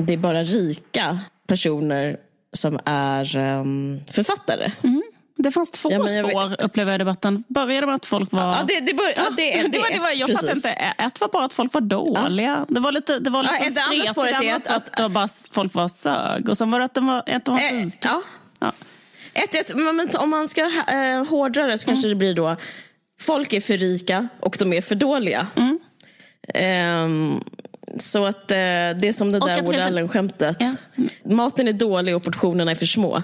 det är bara rika personer som är författare. Det fanns två spår, upplever jag debatten. Började med att folk var... Jag fattar inte. Ett var bara att folk var dåliga. Det var lite det andra spåret är att det bara, folk var sög. Och sen var det att de var rika. Om man ska hårdra det så kanske det blir då folk är för rika och de är för dåliga. Så att det är som det där Woody-Allen-skämtet. Maten är dålig och portionerna är för små.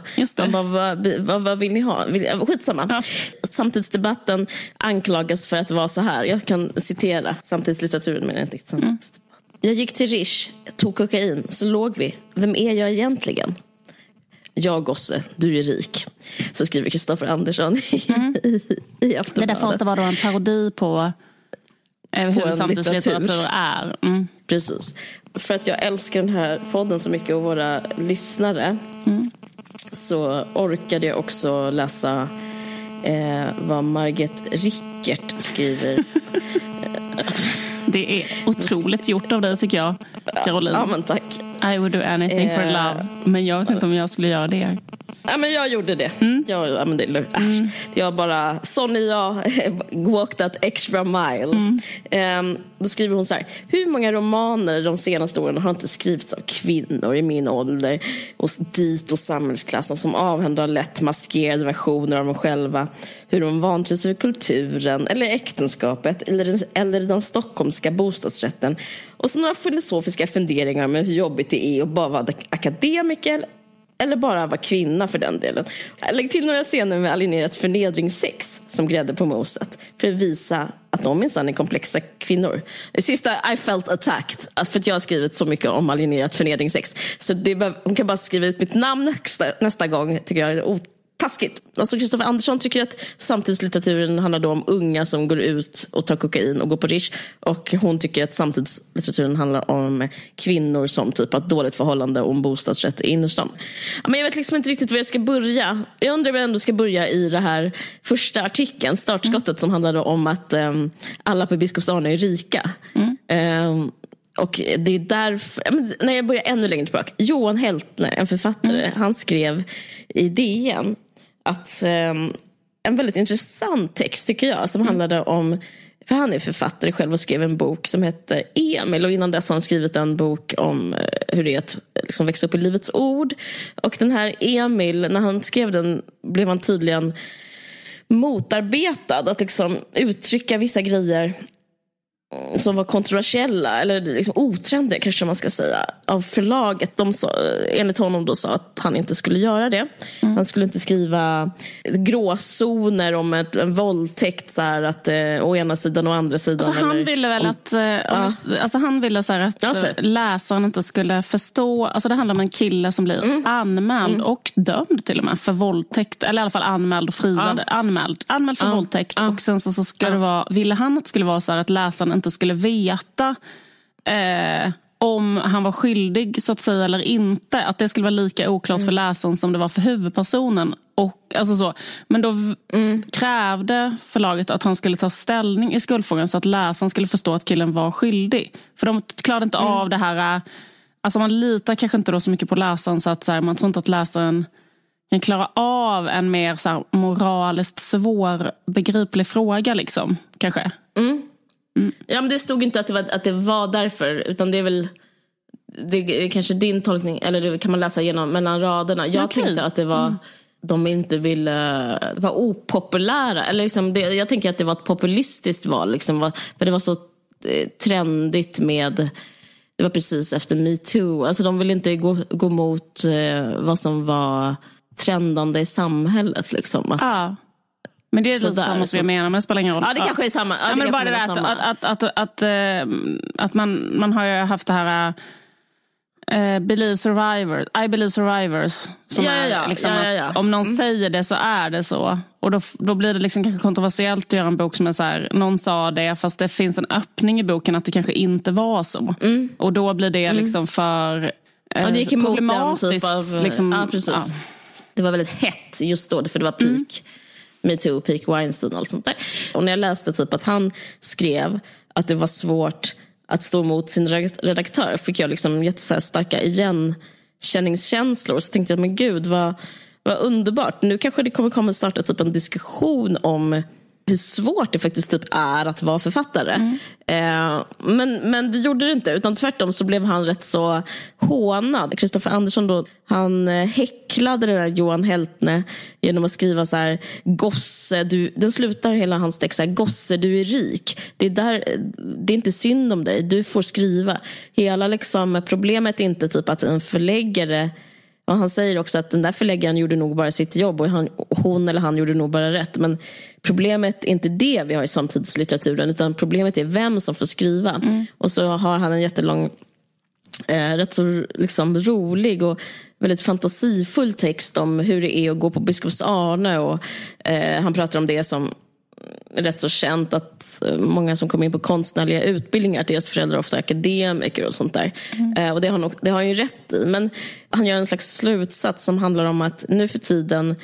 Vad vill ni ha? Skitsamma. Samtidsdebatten anklagas för att vara så här. Jag kan citera samtidslitteraturen, men inte samtidsdebatt. Jag gick till Rish, tog kokain, så låg vi. Vem är jag egentligen? Jag gosse, du är rik. Så skriver Kristoffer Andersson i Aftonbladet. Det där första var då en parodi på hur samtidslitteratur är. Precis. För att jag älskar den här podden så mycket och våra lyssnare så orkade jag också läsa vad Margit Rickert skriver. Det är otroligt gjort av dig, tycker jag, Caroline. Ja, men tack. I would do anything for love. Men jag vet inte om jag skulle göra det. Ja, men jag gjorde det. Jag bara, sån är jag, walked that extra mile. Då skriver hon så här: hur många romaner de senaste åren har inte skrivits av kvinnor i min ålder och dit och samhällsklassen som avhänder lätt maskerade versioner av dem själva, hur de vantrivs över kulturen eller äktenskapet eller den stockholmska bostadsrätten, och så några filosofiska funderingar om hur jobbigt det är att bara vara akademiker eller bara vara kvinna för den delen. Jag lägger till några scener med alienerat förnedringssex som grädde på moset för att visa att de minsann är komplexa kvinnor. Det sista, I felt attacked, för att jag har skrivit så mycket om alienerat förnedringssex. Så hon kan bara skriva ut mitt namn nästa gång, tycker jag är taskigt. Alltså Kristoffer Andersson tycker att samtidslitteraturen handlar då om unga som går ut och tar kokain och går på Rish, och hon tycker att samtidslitteraturen handlar om kvinnor som typ har ett dåligt förhållande och om bostadsrätt i innerstan. Men jag vet liksom inte riktigt var jag ska börja. Jag undrar om jag ändå ska börja i det här första artikeln, startskottet, som handlade om att alla på Biskopsgården är rika. Och det är därför, när jag börjar ännu längre tillbaka, Johan Heltner, en författare, han skrev i DN att en väldigt intressant text, tycker jag, som handlade om, för han är författare själv och skrev en bok som heter Emil, och innan dess har han skrivit en bok om hur det är att liksom växa upp i Livets ord. Och den här Emil, när han skrev den, blev han tydligen motarbetad att liksom uttrycka vissa grejer som var kontroversiella eller liksom otrendiga, kanske man ska säga, av förlaget. De sa, enligt honom då, sa att han inte skulle göra det. Han skulle inte skriva gråzoner om en våldtäkt, så här, att å ena sidan och andra sidan. Alltså, han ville väl att han ville så här att läsaren inte skulle förstå. Alltså det handlar om en kille som blir anmäld och dömd till och med för våldtäkt, eller i alla fall anmäld och friad. Anmäld för våldtäkt, och sen så ska det vara, ville han att det skulle vara så här att läsaren inte skulle veta om han var skyldig, så att säga, eller inte. Att det skulle vara lika oklart för läsaren som det var för huvudpersonen. Och, alltså så. Men då krävde förlaget att han skulle ta ställning i skuldfrågan så att läsaren skulle förstå att killen var skyldig. För de klarade inte av det här. Alltså man litar kanske inte då så mycket på läsaren, så att så här, man tror inte att läsaren kan klara av en mer så här moraliskt svårbegriplig fråga, liksom, kanske. Ja, men det stod inte att det var därför, utan det är väl det är kanske din tolkning, eller det kan man läsa igenom mellan raderna. Jag tänkte att det var de inte ville vara opopulära, eller liksom jag tänker att det var ett populistiskt val, liksom, för det var så trendigt med, det var precis efter Me Too, alltså de ville inte gå mot vad som var trendande i samhlet, liksom, att men det är det samma som jag menar, men det spelar ingen roll. Ja, det kanske är samma. Ja, men bara det att man har ju haft det här I believe survivors som är liksom att om någon säger det så är det så. Och då blir det liksom kanske kontroversiellt att göra en bok som är så här, någon sa det fast det finns en öppning i boken att det kanske inte var så. Och då blir det liksom för det gick emot problematiskt. Den typ av, liksom, ja, precis. Ja. Det var väldigt hett just då, för det var peak. Me Too, peak Weinstein och allt sånt där. Och när jag läste typ att han skrev att det var svårt att stå mot sin redaktör fick jag liksom jättestarka igenkänningskänslor. Så tänkte jag, men gud vad underbart. Nu kanske det kommer starta typ en diskussion om hur svårt det faktiskt typ är att vara författare. Men det gjorde det inte, utan tvärtom så blev han rätt så hånad. Kristoffer Andersson då, han häcklade det där Johan Heltne genom att skriva så här: gosse, den slutar hela hans text så här: gosse, du är rik. Det är inte synd om dig, du får skriva. Hela liksom problemet är inte typ att en förläggare. Och han säger också att den där förläggaren gjorde nog bara sitt jobb och hon eller han gjorde nog bara rätt. Men problemet är inte det vi har i samtidslitteraturen, utan problemet är vem som får skriva. Och så har han en jättelång, rätt så liksom rolig och väldigt fantasifull text om hur det är att gå på Biskops Arne. Och han pratar om det som rätt så känt, att många som kommer in på konstnärliga utbildningar, deras föräldrar ofta akademiker och sånt där. Och det har han ju rätt i. Men han gör en slags slutsats som handlar om att nu för tiden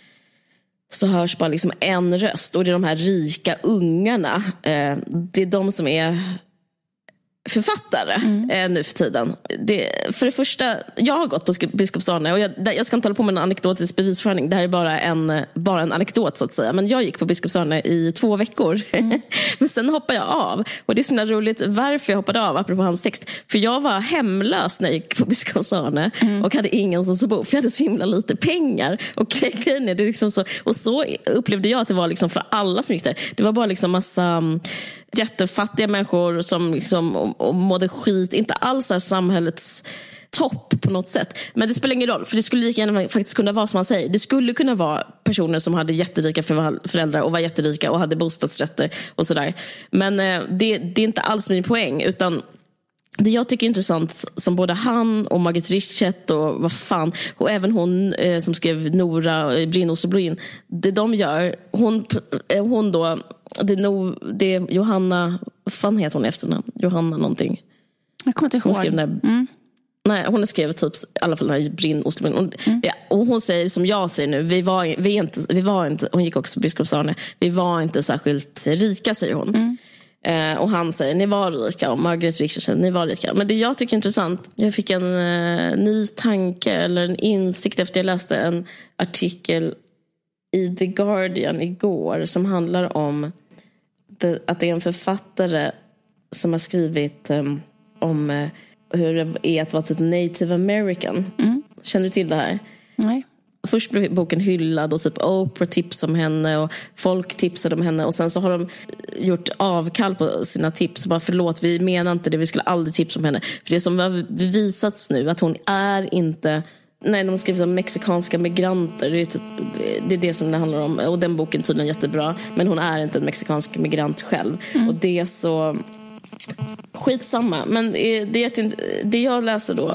så hörs bara liksom en röst, och det är de här rika ungarna. Det är de som är författare nu för tiden. För det första, jag har gått på Biskops Arne, och jag ska inte hålla på med en anekdotisk bevisföring. Det här är bara en anekdot så att säga. Men jag gick på Biskops Arne i 2 veckor. Men sen hoppade jag av. Och det är så roligt varför jag hoppade av, apropå hans text. För jag var hemlös när jag gick på Biskops Arne och hade ingenstans att bo. För jag hade så himla lite pengar. Och grejen är det liksom så. Och så upplevde jag att det var liksom för alla som gick där. Det var bara liksom massa jättefattiga människor som liksom och mådde skit, inte alls är samhällets topp på något sätt. Men det spelar ingen roll, för det skulle lika gärna faktiskt kunna vara som man säger. Det skulle kunna vara personer som hade jätterika föräldrar och var jätterika och hade bostadsrätter och sådär. Men det är inte alls min poäng, utan det jag tycker är intressant, som både han och Margit Richet och vad fan, och även hon som skrev Nora, Brynås och Blin, det de gör, hon då, det är Johanna, vad fan heter hon efternamn? Johanna någonting. Jag kommer inte ihåg. Hon skrev nej, hon har skrivit typ i alla fall den här Brinn, Oslo. Och hon säger som jag säger nu, vi var inte, hon gick också på Biskops Arne, vi var inte särskilt rika, säger hon. Och han säger, ni var rika, och Margaret Richard säger, ni var rika. Men det jag tycker är intressant, jag fick en ny tanke eller en insikt efter jag läste en artikel i The Guardian igår som handlar om att det är en författare som har skrivit om hur det är att vara typ Native American. Känner du till det här? Nej. Först blev boken hyllad och typ Oprah tipsade om henne och folk tipsade om henne, och sen så har de gjort avkall på sina tips och bara, förlåt, vi menar inte det, vi skulle aldrig tipsa om henne. För det som har bevisats nu, att hon är inte, nej, de har skrivit om mexikanska migranter, det är det som det handlar om, och den boken är tydligen jättebra, men hon är inte en mexikansk migrant själv. Och det är så skitsamma. Men det jag läser då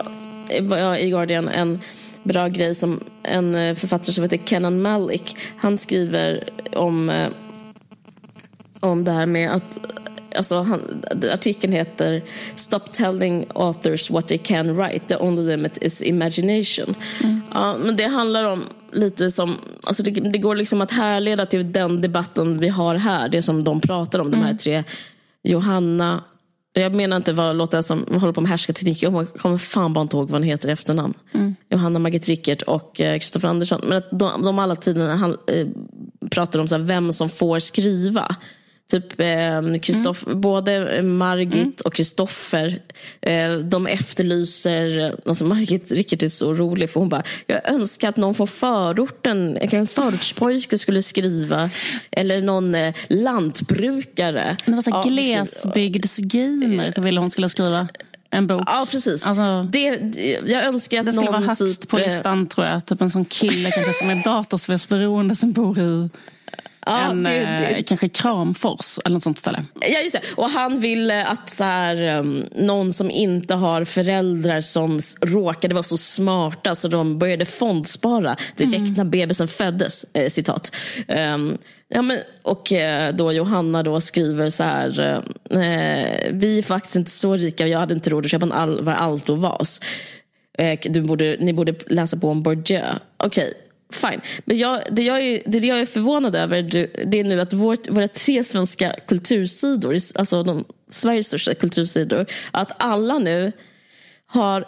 i Guardian, en bra grej som en författare som heter Kenan Malik, han skriver om det här med att, alltså artikeln heter Stop telling authors what they can write, the only limit is imagination. Ja, men det handlar om lite som, alltså det går liksom att härleda till den debatten vi har här, det som de pratar om, de här 3, Johanna, jag menar inte vad låter som håller på med härskarteknik. Jag kommer fan bara inte ihåg vad hon heter i efternamn. Johanna Margit Rickert och Kristoffer Andersson. Men att de alla tiden pratar om så här, vem som får skriva. Typ både Margit och Kristoffer, de efterlyser, alltså Margit Rickert är så rolig, för hon bara, jag önskar att någon från förorten, en förortspojke skulle skriva, eller någon lantbrukare. Det var så glesbygdsgamer ville hon skulle skriva en bok. Ja, precis. Alltså, jag önskar att det skulle någon vara högst typ, på listan, tror jag. Typ en sån kille kanske som är dataspelsberoende som bor i kanske Kramfors eller något sånt ställe. Ja, just det. Och han vill att så här, någon som inte har föräldrar som råkade vara så smarta så de började fondspara direkt när bebisen föddes, citat. Ja, men, och då Johanna då skriver så här, vi är faktiskt inte så rika, jag hade inte råd att köpa en altovas. Ni borde läsa på om Bourdieu. Okej. fine. Men det jag är förvånad över, det är nu att våra 3 svenska kultursidor, alltså Sveriges största kultursidor, att alla nu har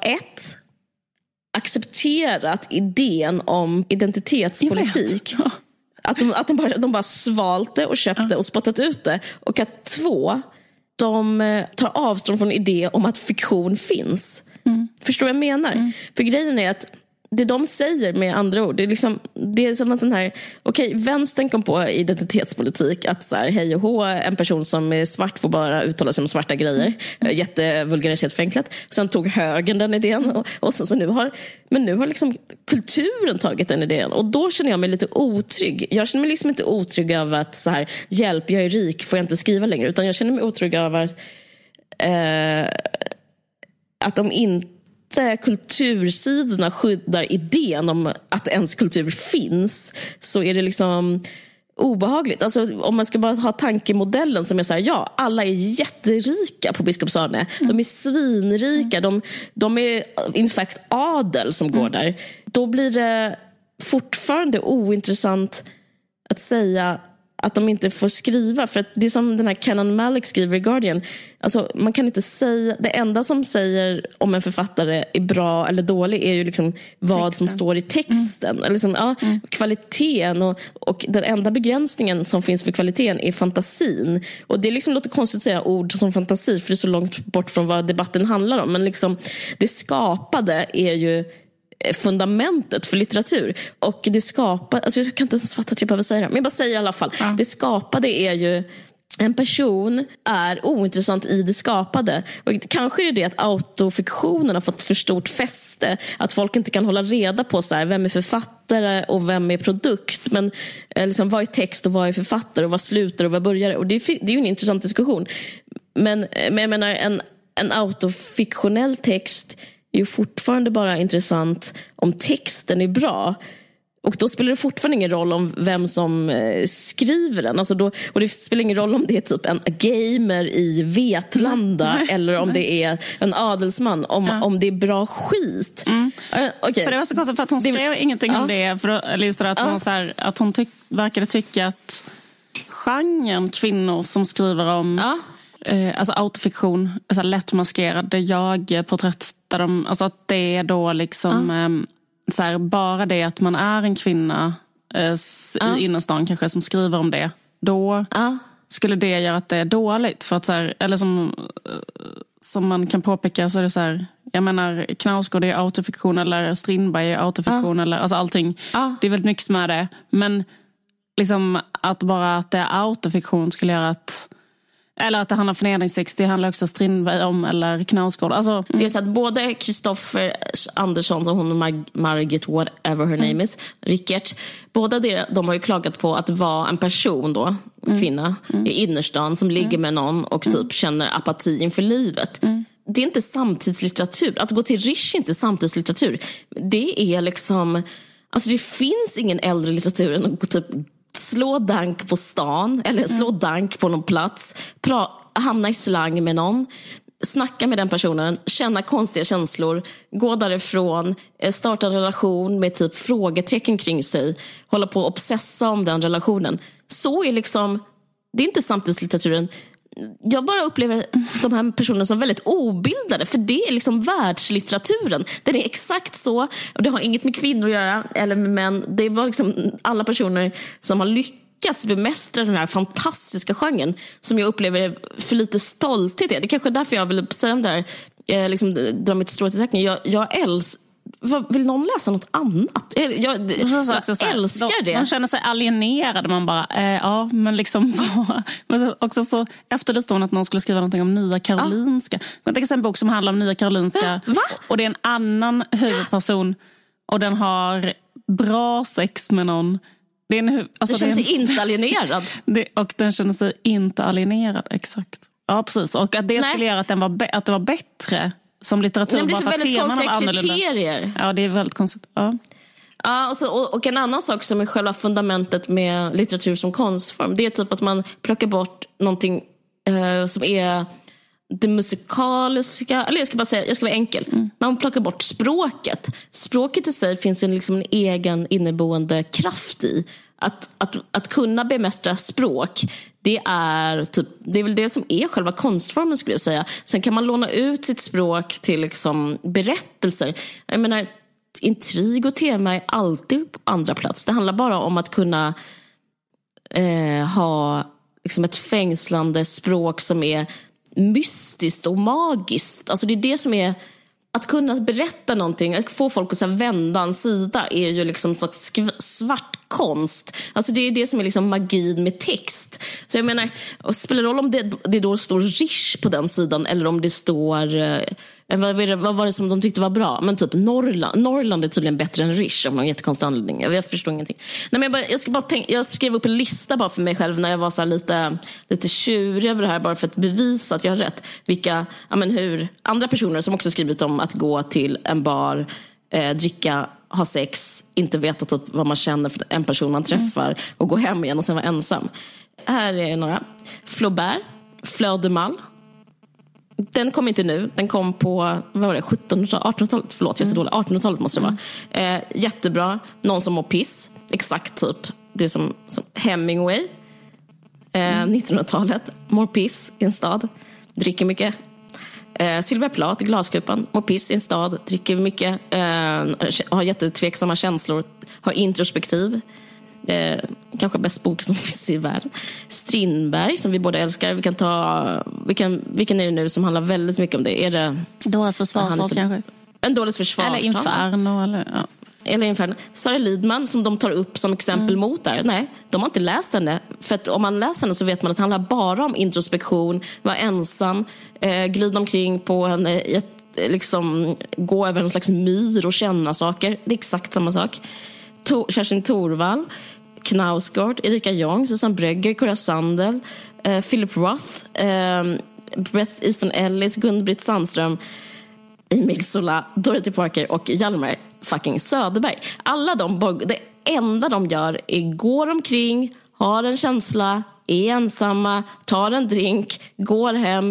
accepterat idén om identitetspolitik. Att de bara svalt det och köpte och spottat ut det. Och att 2, de tar avstånd från idé om att fiktion finns. Förstår vad jag menar? För grejen är att det de säger med andra ord, det är som att den här, vänstern kom på identitetspolitik, att så här, hej och hå, en person som är svart får bara uttala sig om svarta grejer, jättevulgaritetsförenklat. Sen tog högern den idén och så nu har liksom kulturen tagit den idén, och då känner jag mig lite otrygg. Jag känner mig liksom inte otrygg över att så här, hjälp, jag är rik, får jag inte skriva längre, utan jag känner mig otrygg över att de inte kultursidorna skyddar idén om att ens kultur finns, så är det liksom obehagligt. Alltså, om man ska bara ha tankemodellen som är så här, ja, alla är jätterika på Biskopsarne. De är svinrika. De är in fact adel som går där. Då blir det fortfarande ointressant att säga att de inte får skriva, för att det är som den här Kenan Malik skriver i Guardian, alltså man kan inte säga, det enda som säger om en författare är bra eller dålig är ju liksom vad som står i texten, eller liksom, kvaliteten, och den enda begränsningen som finns för kvaliteten är fantasin, och det liksom låter konstigt att säga ord som fantasi för det är så långt bort från vad debatten handlar om, men liksom det skapade är ju fundamentet för litteratur, och det skapade, alltså jag kan inte ens fatta att jag behöver säga det, men jag bara säger i alla fall, det skapade är ju, en person är ointressant i det skapade, och kanske är det att autofiktionen har fått för stort fäste, att folk inte kan hålla reda på så här, vem är författare och vem är produkt, men liksom, vad är text och vad är författare och vad slutar och vad börjar, och det är ju en intressant diskussion, men jag menar en autofiktionell text är ju fortfarande bara intressant om texten är bra. Och då spelar det fortfarande ingen roll om vem som skriver den. Alltså då, och det spelar ingen roll om det är typ en gamer i Vetlanda eller om det är en adelsman. Om det är bra skit. Okay. För det var så konstigt, för att hon skrev ingenting om det. Att hon verkade tycka att genren kvinnor som skriver om alltså autofiktion, alltså lättmaskerade jag-porträtt, alltså att det är då liksom så här, bara det att man är en kvinna i innerstan kanske som skriver om det, då skulle det göra att det är dåligt, för att så här, eller som man kan påpeka, så är det så här, jag menar, Knausgård är autofiktion, eller Strindberg är autofiktion, eller alltså allting, det är väldigt mycket som är det, men liksom att bara att det är autofiktion skulle göra att, eller att det handlar om förnedringsex, det handlar också Strindberg om, eller Knausgård. Alltså, det är så att både Kristoffer Andersson, som hon och Margit, whatever her name is, Rickert, båda de har ju klagat på att vara en person då, kvinna, i innerstan som ligger med någon och typ känner apati inför livet. Det är inte samtidslitteratur. Att gå till Rish är inte samtidslitteratur. Det är liksom, alltså det finns ingen äldre litteratur än att typ slå dank på stan, eller slå dank på någon plats, hamna i slang med någon, snacka med den personen, känna konstiga känslor, gå därifrån, starta en relation med typ frågetecken kring sig, hålla på och obsessa om den relationen. Så är liksom, det är inte samtidslitteraturen. Jag bara upplever de här personerna som väldigt obildade, för det är liksom världslitteraturen. Den är exakt så, och det har inget med kvinnor att göra eller med män. Det är bara liksom alla personer som har lyckats bemästra den här fantastiska genren, som jag upplever för lite stolthet i. Det är kanske därför jag vill säga om det här, liksom dra mitt strå till räkning. Jag älskar. Vill någon läsa något annat? Jag älskar det. Man känner sig alienerad. Man bara, men liksom men också så efterlyste hon att någon skulle skriva någonting om Nya Karolinska. Jag tänker en bok som handlar om Nya Karolinska. Och det är en annan huvudperson, och den har bra sex med någon. Det känner sig inte alienerad. Och den känner sig inte alienerad, exakt. Ja, precis. Och att det skulle göra att det var bättre som litteratur. Det är så väldigt konstiga kriterier. Ja, det är väldigt konstigt. Ja, och en annan sak som är själva fundamentet med litteratur som konstform, det är typ att man plockar bort någonting som är det musikaliska, eller jag ska vara enkel. Man plockar bort språket. Språket i sig finns liksom en egen inneboende kraft i. Att kunna bemästra språk, det är väl det som är själva konstformen, skulle jag säga. Sen kan man låna ut sitt språk till liksom berättelser. Jag menar, intrig och tema är alltid på andra plats. Det handlar bara om att kunna ha liksom ett fängslande språk som är mystiskt och magiskt. Alltså det är det som är att kunna berätta någonting, att få folk att så vända en sida, är ju liksom så svart konst. Alltså det är det som är liksom magin med text. Så jag menar, spelar det roll om det då står Rish på den sidan eller om det står vad var det som de tyckte var bra? Men typ Norrland är tydligen bättre än Rish av någon jättekonstig anledning. Jag förstår ingenting. Nej, men jag skrev upp en lista bara för mig själv när jag var så här lite tjurig över det här, bara för att bevisa att jag har rätt. Hur andra personer som också skrivit om att gå till en bar, dricka, ha sex, inte veta typ vad man känner för en person man träffar och gå hem igen och sen vara ensam. Här är några. Flaubert, Fleur de Mal. Den kom inte nu, den kom på 1800-talet, förlåt jag är så dålig, 1800-talet måste det vara. Jättebra, någon som mår piss, exakt typ det som Hemingway, 1900-talet, mår piss i en stad, dricker mycket. Sylvia Plath, Glaskupan, mår piss i en stad, dricker mycket, har jättetveksamma känslor, har introspektiv. Kanske bäst bok som finns i världen. Strindberg, som vi båda älskar. Vi kan ta vilken är det nu som handlar väldigt mycket om det? Är det Dåres försvarstal kanske? En dåres försvarstal. Eller Inferno eller Inferno. Sara Lidman som de tar upp som exempel mot där. Nej, de har inte läst henne. För att om man läser henne så vet man att det handlar bara om introspektion, vara ensam, glida omkring på en liksom gå över en slags myr och känna saker. Det är exakt samma sak. Kerstin Thorvall, Knausgård, Erika Jong, Susanne Brögger, Cora Sandel, Philip Roth, Bret Easton Ellis, Gun-Britt Sandström, Emil Zola, Dorothy Parker och Hjalmar fucking Söderberg. Alla det enda de gör är går omkring, har en känsla, är ensamma, tar en drink, går hem,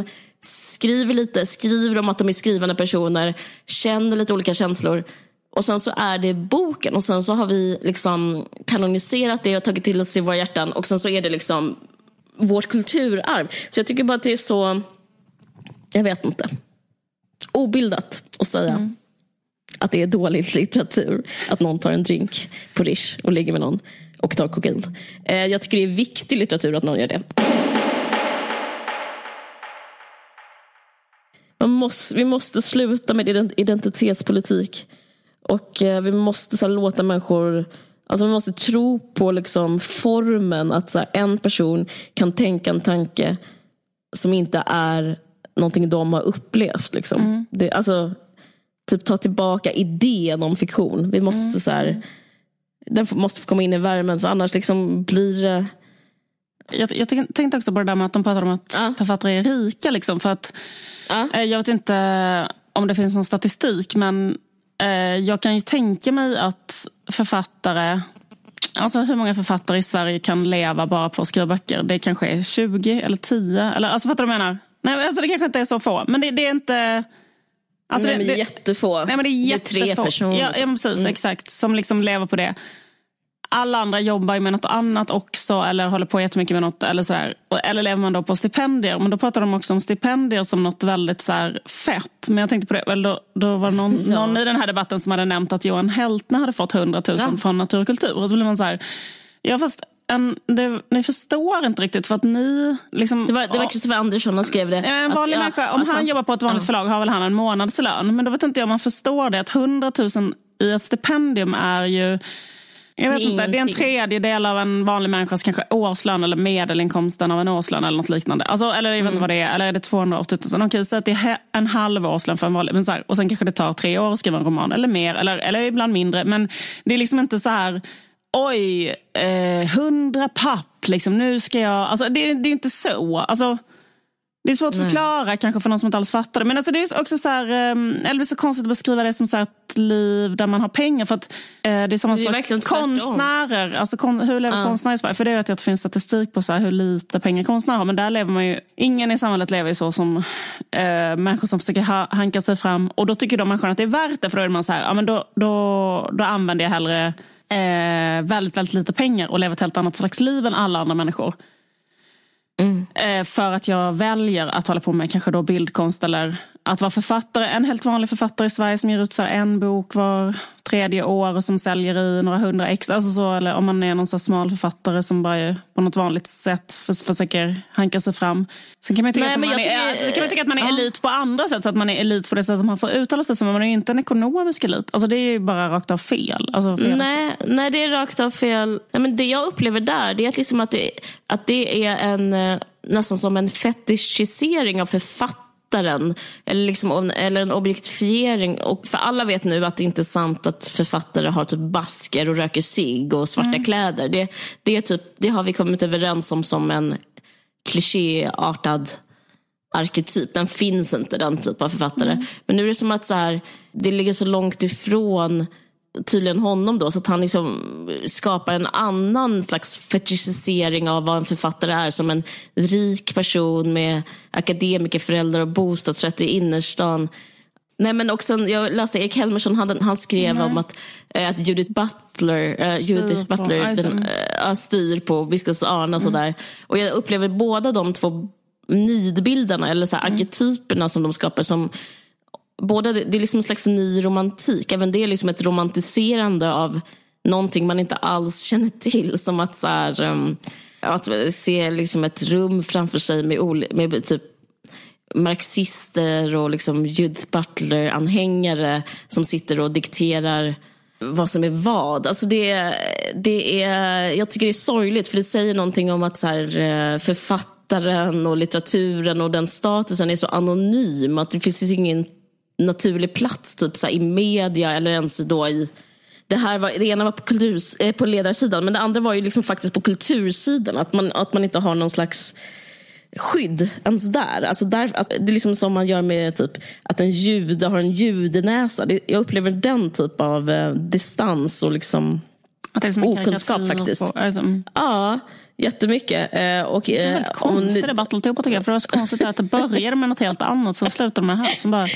skriver om att de är skrivande personer, känner lite olika känslor. Och sen så är det boken. Och sen så har vi liksom kanoniserat det och tagit till oss i våra hjärtan. Och sen så är det liksom vårt kulturarv. Så jag tycker bara att det är så, jag vet inte, obildat att säga att det är dålig litteratur att någon tar en drink på Rish och ligger med någon och tar kokain. Jag tycker det är viktig litteratur att någon gör det. Vi måste sluta med identitetspolitik. Och vi måste så här, låta människor, alltså vi måste tro på liksom formen att så här, en person kan tänka en tanke som inte är någonting de har upplevt liksom. Det, alltså typ ta tillbaka idén om fiktion. Vi måste så här, den måste få komma in i värmen, för annars liksom blir det. Jag tänkte också på det där med att de pratar om att författare är rika liksom, för att jag vet inte om det finns någon statistik, men jag kan ju tänka mig att författare, alltså hur många författare i Sverige kan leva bara på att skriva böcker? Det kanske är 20 eller 10 eller, alltså fattar du vad jag menar? Nej, alltså det kanske inte är så få, men det är inte, alltså nej, men det är jättefå. Nej, men det är jättefå. Det är 3 personer. Ja, precis, exakt, som liksom lever på det. Alla andra jobbar ju med något annat också, eller håller på jättemycket med något eller så här, eller lever man då på stipendier, men då pratar de också om stipendier som något väldigt så här fett. Men jag tänkte på det, väl då var det någon i den här debatten som hade nämnt att Johan Heltner hade fått 100 000 från Natur och kultur, och så blir man så här, ja fast ni förstår inte riktigt, för att ni liksom, det var Christopher Andersson som skrev det. En vanlig människa, om han jobbar på ett vanligt förlag har väl han en månadslön, men då vet inte jag om man förstår det, att 100 000 i ett stipendium är ju, jag vet inte, det är en tredjedel av en vanlig människas kanske årslön, eller medelinkomsten av en årslön eller något liknande. Alltså, eller jag vet inte vad det är, eller är det 280 000? Okej, så att det är en halv årslön för en vanlig, men så här, och sen kanske det tar 3 år att skriva en roman, eller mer, eller ibland mindre. Men det är liksom inte så här, oj, 100 papp, liksom, nu ska jag, alltså det är inte så. Alltså, Det är svårt att förklara kanske för någon som inte alls fattar det. Men alltså det är också så här, eller det är så konstigt att beskriva det som så här ett liv där man har pengar. För att det är samma sak konstnärer. Alltså hur lever konstnärer i Sverige? För det vet jag att det finns statistik på så här hur lite pengar konstnärer har. Men där lever man ju, ingen i samhället lever ju så som människor som försöker hanka sig fram. Och då tycker de människorna att det är värt det. För då är man så här, ja men då använder jag hellre väldigt, väldigt lite pengar och lever ett helt annat slags liv än alla andra människor. För att jag väljer att hålla på med kanske då bildkonst eller att vara författare, en helt vanlig författare i Sverige som ger ut så här en bok var 3:e år och som säljer i några 100 ex, alltså så, eller om man är någon så smal författare som bara på något vanligt sätt försöker hanka sig fram. Så kan man tycka att man är elit på andra sätt, så att man är elit på det sättet att man får uttala sig som, man är ju inte en ekonomisk elit. Alltså det är ju bara rakt av fel. Alltså nej, det är rakt av fel. Nej, men det jag upplever där, det är att liksom att det är en nästan som en fetischisering av författaren eller en objektifiering. Och för alla vet nu att det inte är sant att författare har typ basker och röker cigg och svarta kläder. Det har vi kommit överens om som en klichéartad arketyp. Den finns inte, den typ av författare. Men nu är det som att så här, det ligger så långt ifrån tydligen honom då, så att han liksom skapar en annan slags fetischisering av vad en författare är, som en rik person med akademikerföräldrar och bostadsrätt i innerstan. Nej, men också, jag läste Erik Helmersson, han skrev om att Judith Butler styr på Biskops Arne och sådär. Och jag upplever båda de två nidbilderna eller så här arketyperna som de skapar som båda, det är liksom en slags ny romantik. Även det är liksom ett romantiserande av någonting man inte alls känner till. Som att, så här, att se liksom ett rum framför sig med typ marxister och liksom Judith Butler-anhängare som sitter och dikterar vad som är vad. Alltså det är, jag tycker det är sorgligt, för det säger någonting om att så här, författaren och litteraturen och den statusen är så anonym att det finns ingen naturlig plats typ så här, i media eller ens då i det ena var på ledarsidan, men det andra var ju liksom faktiskt på kultursidan, att man inte har någon slags skydd ens där. Alltså där, att det är liksom som man gör med typ att en jude har en judenäsa. Jag upplever den typ av distans och liksom att det är som okunskap faktiskt. Ja, jättemycket. Och det är väldigt konstigt debatt tycker jag, för det var så konstigt att det började med något helt annat, sen slutade med det här som bara...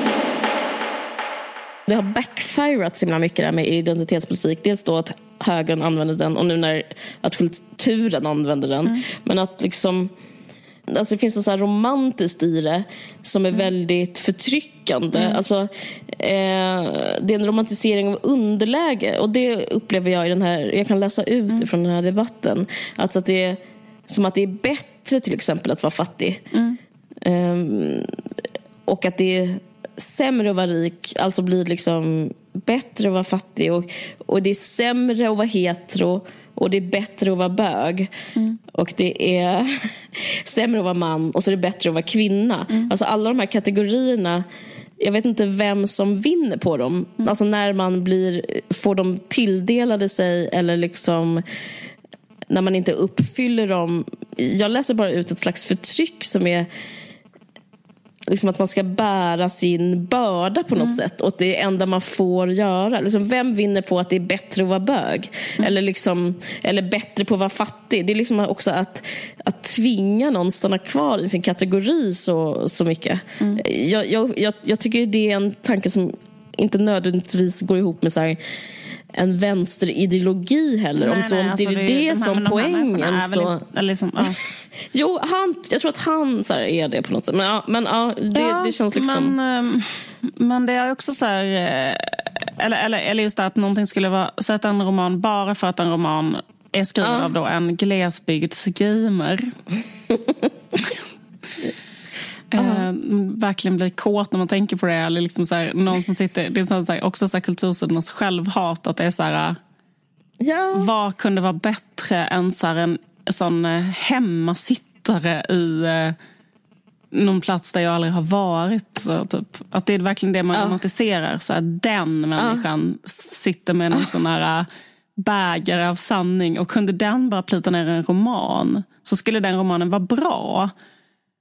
Det har backfirat så himla mycket där med identitetspolitik. Dels då att högern använder den, och nu att kulturen använder den. Men att liksom, alltså det finns något så här romantiskt i det som är väldigt förtryckande. Alltså, det är en romantisering av underläge, och det upplever jag i den här, jag kan läsa ut från den här debatten. Alltså att det är som att det är bättre till exempel att vara fattig. Och att det är sämre att vara rik, alltså blir liksom bättre att vara fattig, och det är sämre att vara hetero, och det är bättre att vara bög, och det är sämre att vara man, och så är det bättre att vara kvinna. Alltså alla de här kategorierna, jag vet inte vem som vinner på dem. Alltså när man får dem tilldelade sig, eller liksom när man inte uppfyller dem. Jag läser bara ut ett slags förtryck som är liksom att man ska bära sin börda på något sätt, och det är enda man får göra. Liksom, vem vinner på att det är bättre att vara bög? Eller bättre på att vara fattig? Det är liksom också att tvinga någon stanna kvar i sin kategori så mycket. Jag tycker det är en tanke som inte nödvändigtvis går ihop med så här en vänsterideologi heller. Nej, det är det som poängen. Så... Jo, jag tror att han så här, är det på något sätt. Men det känns liksom... Men det är också så här... Eller just det, att någonting skulle vara... Så att en roman, bara för att en roman är skriven av då en glesbygdsgamer... verkligen blir kåt när man tänker på det, eller liksom så här, någon som sitter, det är så här, också så här kultursidornas självhat, att det är så här, vad kunde vara bättre än så här, en sån hemmasittare i någon plats där jag aldrig har varit, så typ, att det är verkligen det man romantiserar, så här, den människan sitter med en sån här bägare av sanning, och kunde den bara plita ner en roman, så skulle den romanen vara bra.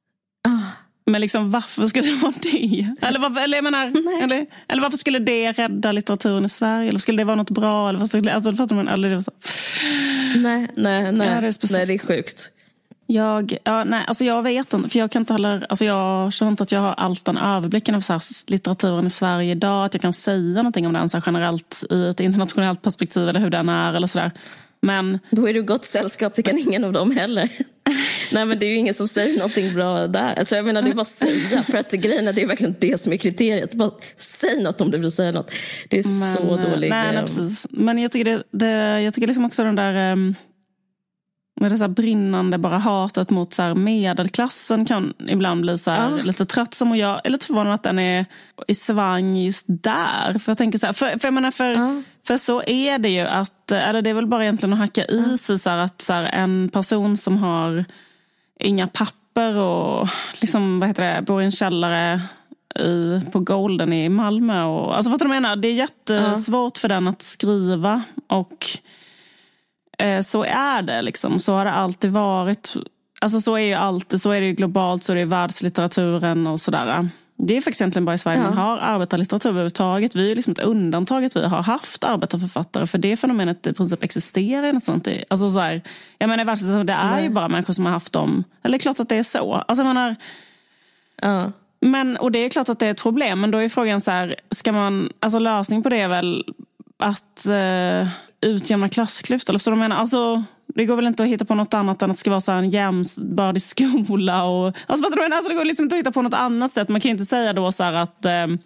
Men liksom, varför skulle det vara det? Eller varför skulle det rädda litteraturen i Sverige? Eller skulle det vara något bra? Eller vad skulle, alltså, fattar man aldrig det så. Nej, det är sjukt. Jag vet inte, för jag kan inte heller, alltså jag känner inte att jag har alls den överblicken av så här litteraturen i Sverige idag, att jag kan säga någonting om den så här generellt i ett internationellt perspektiv eller hur den är eller sådär. Men då är du gott sällskap, det kan ingen av dem heller. Nej, men det är ju ingen som säger någonting bra där. Alltså jag menar, det är bara att säga, för att grejen är, det är verkligen det som är kriteriet. Bara säg något om du vill säga något. Det är så dåligt. Nej, precis. Men jag tycker jag tycker liksom också den där med det så här brinnande bara hatet mot så här medelklassen kan ibland bli så här lite tröttsam, och jag är lite förvånad att den är i svang just där. För jag tänker så här, för jag menar, för så är det ju att, eller det är väl bara egentligen att hacka i sig så här, att så här, en person som har inga papper och liksom, bor i en källare på Golden i Malmö, och alltså vad du menar, det är jättesvårt för den att skriva, och så är det liksom, så har det alltid varit, alltså så är ju alltid, så är det ju globalt, så är det världslitteraturen och sådär. Det är faktiskt egentligen bara i Sverige man har arbetarlitteratur överhuvudtaget. Vi är ju liksom ett undantag att vi har haft arbetarförfattare, för det fenomenet i princip existerar eller sånt. Alltså så här, jag menar, det är ju bara människor som har haft dem, eller klart att det är så. Alltså jag menar, men, och det är klart att det är ett problem, men då är frågan så här, ska man, alltså lösning på det är väl att utjämna klassklyftor, eller så de menar, alltså det går väl inte att hitta på något annat än att det ska vara så här en jämställd skola, och alltså vad du menar, alltså det går liksom inte att hitta på något annat sätt. Man kan ju inte säga då så här att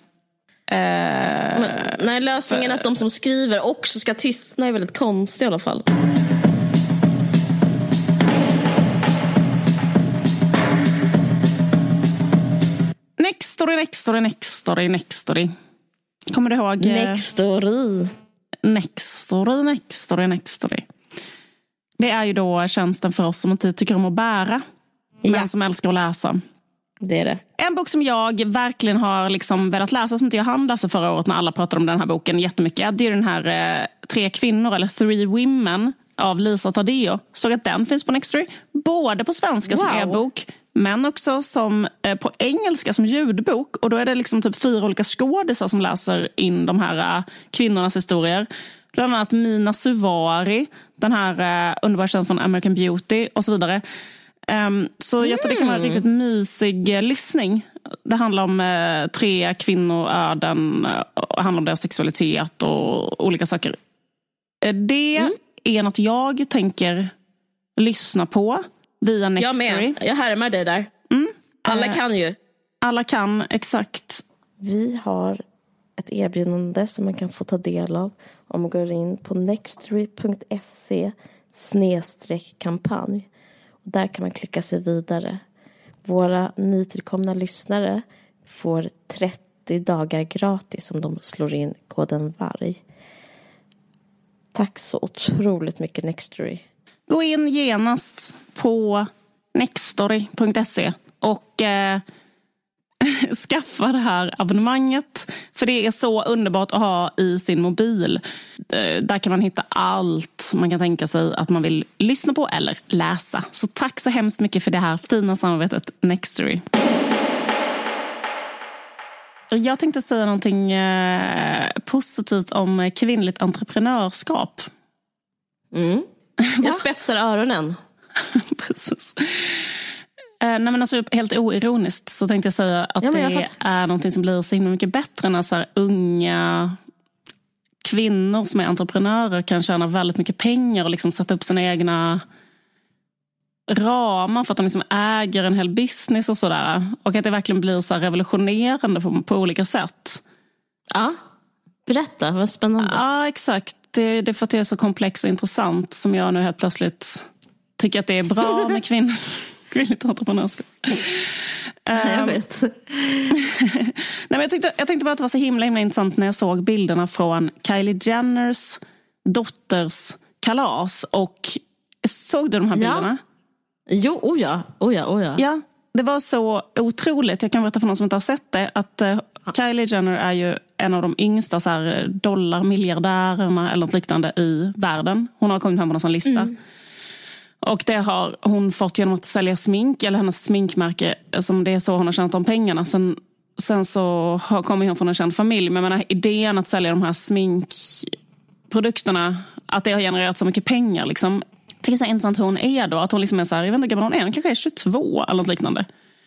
nej, lösningen att de som skriver också ska tystna är väldigt konstig i alla fall. Next story. Kommer du ihåg? Next story. Det är ju då tjänsten för oss som inte tycker om att bära, men som älskar att läsa. Det är det. En bok som jag verkligen har liksom velat läsa, som inte jag hann läsa förra året när alla pratade om den här boken jättemycket, det är den här 3 kvinnor eller 3 Women av Lisa Taddeo. Så att den finns på Nextory, både på svenska som e-bok, men också som på engelska som ljudbok. Och då är det liksom typ 4 olika skådisar som läser in de här kvinnornas historier. Bland annat Mina Suvari, den här underbara tjejen från American Beauty och så vidare. Så jag tror det kan vara en riktigt mysig lyssning. Det handlar om 3 kvinnoöden, och handlar om deras sexualitet och olika saker. Det är något jag tänker lyssna på via Nextory. Jag med, jag härmar dig där. Alla kan ju. Alla kan, exakt. Vi har ett erbjudande som man kan få ta del av om man går in på nextory.se/kampanj. Där kan man klicka sig vidare. Våra nytillkomna lyssnare får 30 dagar gratis om de slår in koden VARG. Tack så otroligt mycket, Nextory. Gå in genast på nextory.se och skaffa det här abonnemanget, för det är så underbart att ha i sin mobil. Där kan man hitta allt man kan tänka sig att man vill lyssna på eller läsa. Så tack så hemskt mycket för det här fina samarbetet, Nextory. Jag tänkte säga någonting positivt om kvinnligt entreprenörskap. Jag spetsar öronen. Precis. Nej, men alltså, helt oironiskt så tänkte jag säga att det är någonting som blir så himla mycket bättre när så här unga kvinnor som är entreprenörer kan tjäna väldigt mycket pengar och liksom sätta upp sina egna ramar för att de liksom äger en hel business och sådär. Och att det verkligen blir så här revolutionerande på olika sätt. Ja, berätta, vad spännande. Ja, exakt. Det är för att det är så komplext och intressant som jag nu helt plötsligt tycker att det är bra med kvinnligt entreprenörskap. Jag vet. Nej, men jag tänkte bara att det var så himla intressant när jag såg bilderna från Kylie Jenners dotters kalas. Och såg du de här bilderna? Jo, oh ja. Ja, det var så otroligt. Jag kan berätta för någon som inte har sett det att Kylie Jenner är ju en av de yngsta så här dollarmiljardärerna eller något liknande i världen. Hon har kommit hem på någon sån lista. Och det har hon fått genom att sälja smink, eller hennes sminkmärke, som det är så hon har tjänat om pengarna. Sen så kommer hon från en känd familj. Men jag menar, idén att sälja de här sminkprodukterna, att det har genererat så mycket pengar liksom. Det är så intressant hur hon är då. Att hon liksom är så här, jag vet inte hur gammal hon är. Hon kanske är 22 eller något liknande.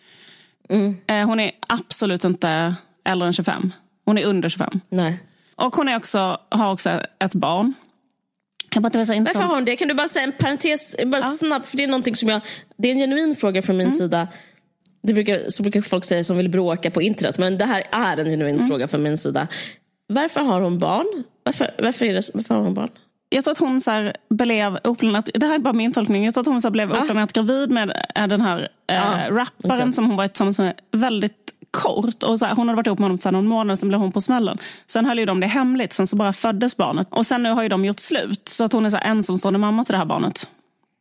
Hon är absolut inte äldre än 25. Hon är under 25. Nej. Och hon är har också ett barn. Varför har hon det? Kan du bara säga en parentes, bara snabbt, för det är någonting som det är en genuin fråga från min sida. Så brukar folk säga som vill bråka på internet, men det här är en genuin fråga från min sida. Varför har hon barn? Varför har hon barn? Jag tror att hon så här blev upplanat, det här är bara min tolkning. Jag tror att hon så här blev upplanat gravid med den här rapparen som hon var tillsammans med väldigt kort. Och så här, hon hade varit ihop med honom så någon månad, sen blev hon på smällen. Sen höll ju de det hemligt, sen så bara föddes barnet. Och sen nu har ju de gjort slut, så att hon är så här ensamstående mamma till det här barnet.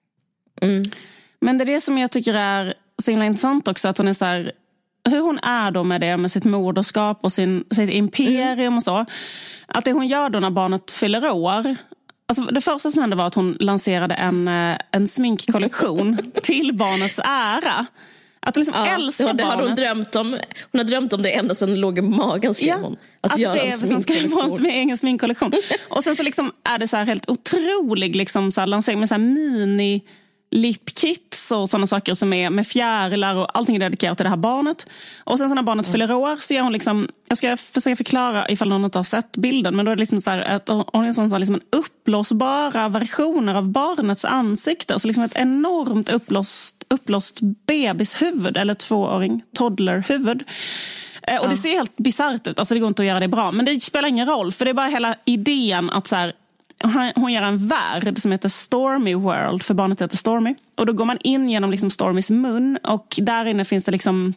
Men det är det som jag tycker är så himla intressant också, att hon är så här, hur hon är då med det, med sitt moderskap och sitt imperium och så. Att det hon gör då när barnet fyller år, alltså det första som hände var att hon lanserade en sminkkollektion till barnets ära. Att hon liksom älskar barnet. Hade hon drömt om. Hon har drömt om det ända sedan hon låg i magen, skrev hon. Att göra en sminkkollektion. Med egen sminkkollektion. Och sen så liksom är det så här helt otrolig liksom så här lansering med så här mini lipkits och sådana saker som är med fjärilar och allting är dedikerat till det här barnet. Och sen så när barnet fyller år så gör hon liksom, jag ska försöka förklara ifall någon inte har sett bilden, men då är det liksom så här att hon är sån liksom en uppblåsbara versioner av barnets ansikte, så liksom ett enormt uppblåst bebishuvud eller 2-åring toddlerhuvud. Och det ser helt bizarrt ut, alltså det går inte att göra det bra, men det spelar ingen roll, för det är bara hela idén att så här, hon gör en värld som heter Stormy World, för barnet heter Stormy. Och då går man in genom liksom Stormys mun, och där inne finns det liksom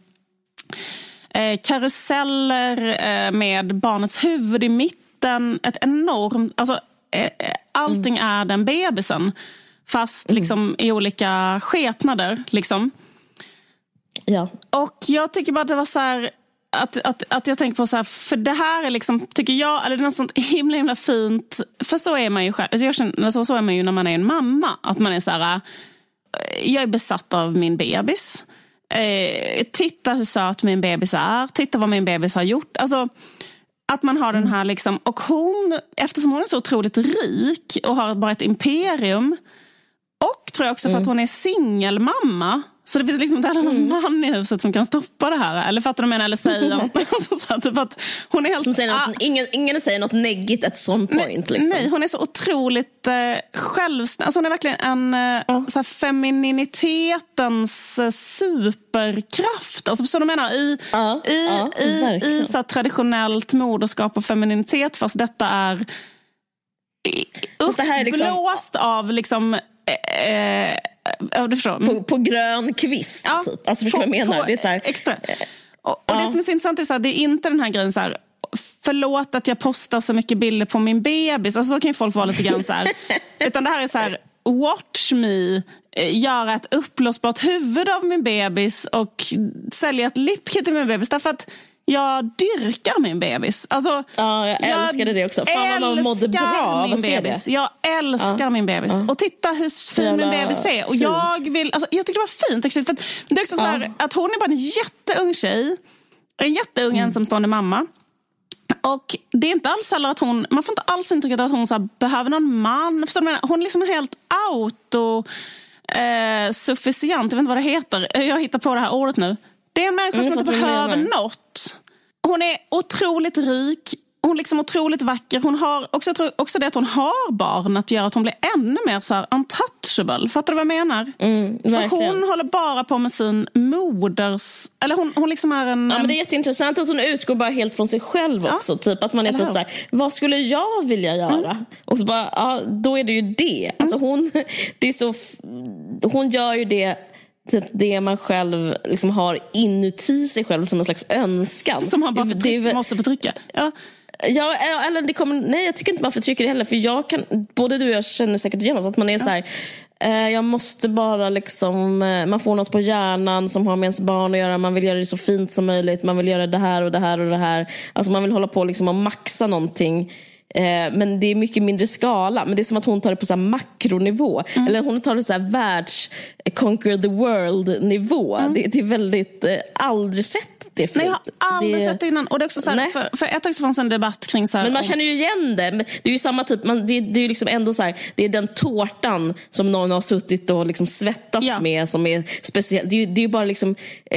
karuseller med barnets huvud i mitten. Ett enormt, alltså allting är den bebisen, fast liksom i olika skepnader liksom. Ja. Och jag tycker bara att det var så här, att jag tänker på så här, för det här är liksom, tycker jag, eller det är något sånt himla fint, för så är man ju själv, jag känner, så är man ju när man är en mamma, att man är så här, jag är besatt av min bebis, titta hur söt min bebis är, titta vad min bebis har gjort, alltså att man har den här liksom, och hon, eftersom hon är så otroligt rik och har bara ett imperium, och tror jag också för att hon är singelmamma, så det finns liksom inte heller någon man i huset som kan stoppa det här. Eller fattar du menar, eller säger alltså, så typ att hon är helt, som säger något, ingen säger något neggigt at some point liksom. Nej, hon är så otroligt självständig. Alltså hon är verkligen en så här femininitetens superkraft. Alltså förstår du vad jag menar? I så här traditionellt moderskap och femininitet, fast detta är uppblåst av liksom du förstår. På grön kvist typ. Alltså förstår du vad jag menar? Det är så här, extra. Och det som är så intressant är så här, det är inte den här grejen så här, förlåt att jag postar så mycket bilder på min bebis, alltså så kan ju folk vara lite grann så här. Utan det här är så här, watch me göra ett uppblåsbart huvud av min bebis och sälja ett lipkit till min bebis, därför att jag dyrkar min bebis. Alltså, jag älskade det också. Fan vad man mådde bra av att se det. Jag älskar min bebis. Och titta hur fin min bebis är. Och jag tycker det var fint. För det är också så här, att hon är bara en jätteung tjej. En jätteung ensamstående mamma. Och det är inte alls heller att hon, man får inte alls intrycket att hon så här, behöver någon man. Hon är liksom helt sufficient. Jag vet inte vad det heter. Jag hittar på det här ordet nu. Det är en människa som inte behöver något. Hon är otroligt rik. Hon är liksom otroligt vacker. Hon har också det att hon har barn att göra att hon blir ännu mer så här untouchable. Fattar du vad jag menar? För hon håller bara på med sin moders... Eller hon liksom är en... Ja, men det är jätteintressant att hon utgår bara helt från sig själv också. Typ att man är typ så här, vad skulle jag vilja göra? Och så bara, då är det ju det. Alltså hon gör ju det... Typ det man själv liksom har inuti sig själv som en slags önskan. Som man bara måste förtrycka. Ja, eller det kommer, nej, jag tycker inte man förtrycker det heller. För jag kan, både du och jag känner säkert igenom så att man är så här, jag måste bara liksom, man får något på hjärnan som har med ens barn att göra. Man vill göra det så fint som möjligt. Man vill göra det här och det här och det här. Alltså man vill hålla på liksom och maxa någonting men det är mycket mindre skala. Men det är som att hon tar det på så här makronivå. Eller hon tar det så här conquer the world nivå. Det är väldigt aldrig sett det förut. Nej, jag har aldrig sett det innan. Och det är också så här, för ett tag så fanns en debatt kring så här, men man känner ju igen det. Men det är ju samma typ, det är ju liksom ändå så här, det är den tårtan som någon har suttit och liksom svettats med som är speciell. Det är ju bara liksom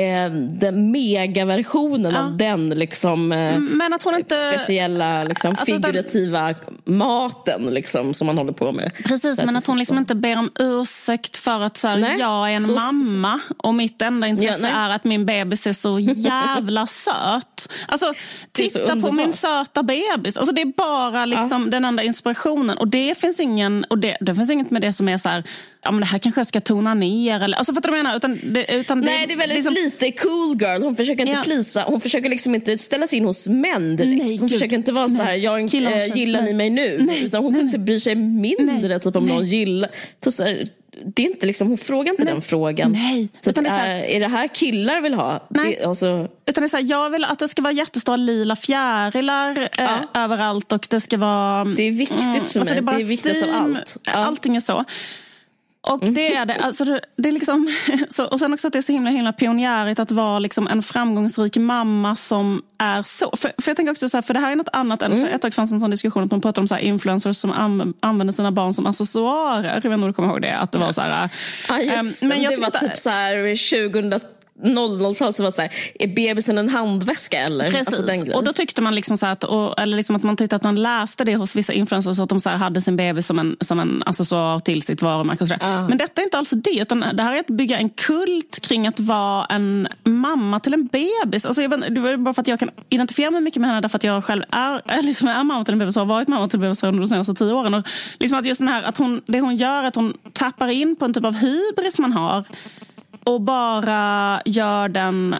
den megaversionen av den liksom men att hon inte speciella liksom figurativa maten liksom som man håller på med. Precis, men att hon liksom inte ber om ursäkt för att så här, jag är en mamma och mitt enda intresse är att min bebis är så jävla söt. Alltså, titta på min söta bebis. Alltså, det är bara liksom den enda inspirationen. Och det finns ingen, och det finns inget med det som är så här, ja men det här kanske jag ska tona ner eller, alltså fattar du vad jag menar? Utan nej, det är väldigt liksom, lite cool girl. Hon försöker inte plisa. Hon försöker liksom inte ställa sig in hos män direkt. Nej, hon försöker inte vara så här, gillar ni mig nu? Utan hon inte bryr sig mindre typ om någon gillar. Typ så här, det är inte liksom, hon frågar inte den frågan. Nej. Så utan är det här killar vill ha? Nej. Det, alltså... Utan det är så här, jag vill att det ska vara jättestora lila fjärilar överallt och det ska vara... Det är viktigt för mig. Det är viktigast av allt. Allting är så. Och det är det, alltså det är liksom så, och sen också att det är så himla pionjärigt att vara liksom en framgångsrik mamma som är så, för jag tänker också så här, för det här är något annat än för ett tag fanns en sån diskussion att man pratar om så här influencers som använder sina barn som accessoarer. Jag vet inte om du kommer ihåg det, att det var så här men det var typ så här 00-tal så var så här, är bebisen en handväska eller? Precis, alltså den och då tyckte man liksom så att, eller liksom att man tyckte att man läste det hos vissa influencers att de så här hade sin bebis som en accessoar till sitt varumärke och så där. Men detta är inte alls det, utan det här är att bygga en kult kring att vara en mamma till en bebis. Alltså det var bara för att jag kan identifiera mig mycket med henne därför att jag själv är mamma till en bebis och har varit mamma till en bebis under de senaste 10 åren. Och liksom att just den här, att det hon gör att hon tappar in på en typ av hybris man har och bara gör den,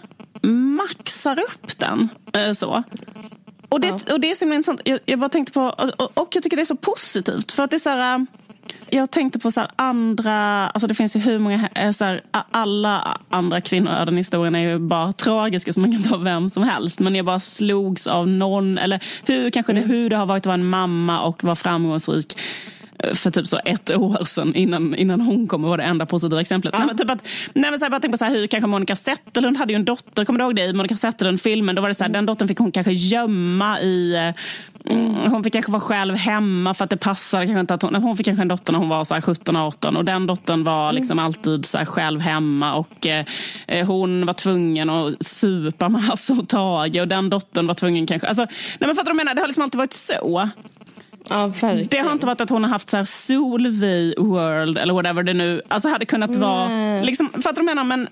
maxar upp den så. Och det är så intressant. Jag bara tänkte på, och jag tycker det är så positivt för att det är så här, jag tänkte på så här andra, alltså det finns ju hur många så här, alla andra kvinnor i den historien är ju bara tragiska som man kan ta vem som helst, men jag bara slogs av någon, eller hur det har varit att vara en mamma och vara framgångsrik för typ så 1 år sedan innan hon kom och var det enda positiva exemplet. Nej, men så här, bara tänk på så här, hur kanske Monica Zetterlund hade ju en dotter, kommer du ihåg det i Monica Zetterlund-filmen? Då var det så här, den dottern fick hon kanske gömma i hon fick kanske vara själv hemma för att det passade kanske inte att hon fick kanske en dotter när hon var så här 17-18 och den dottern var liksom alltid så här själv hemma och hon var tvungen att supa med Hasse och Tage och den dottern var tvungen kanske, alltså, nej men fattar du menar, det har liksom alltid varit så. Ja, det har inte varit att hon har haft så här Solveig World eller whatever det nu alltså hade kunnat vara liksom, fattar du menar, men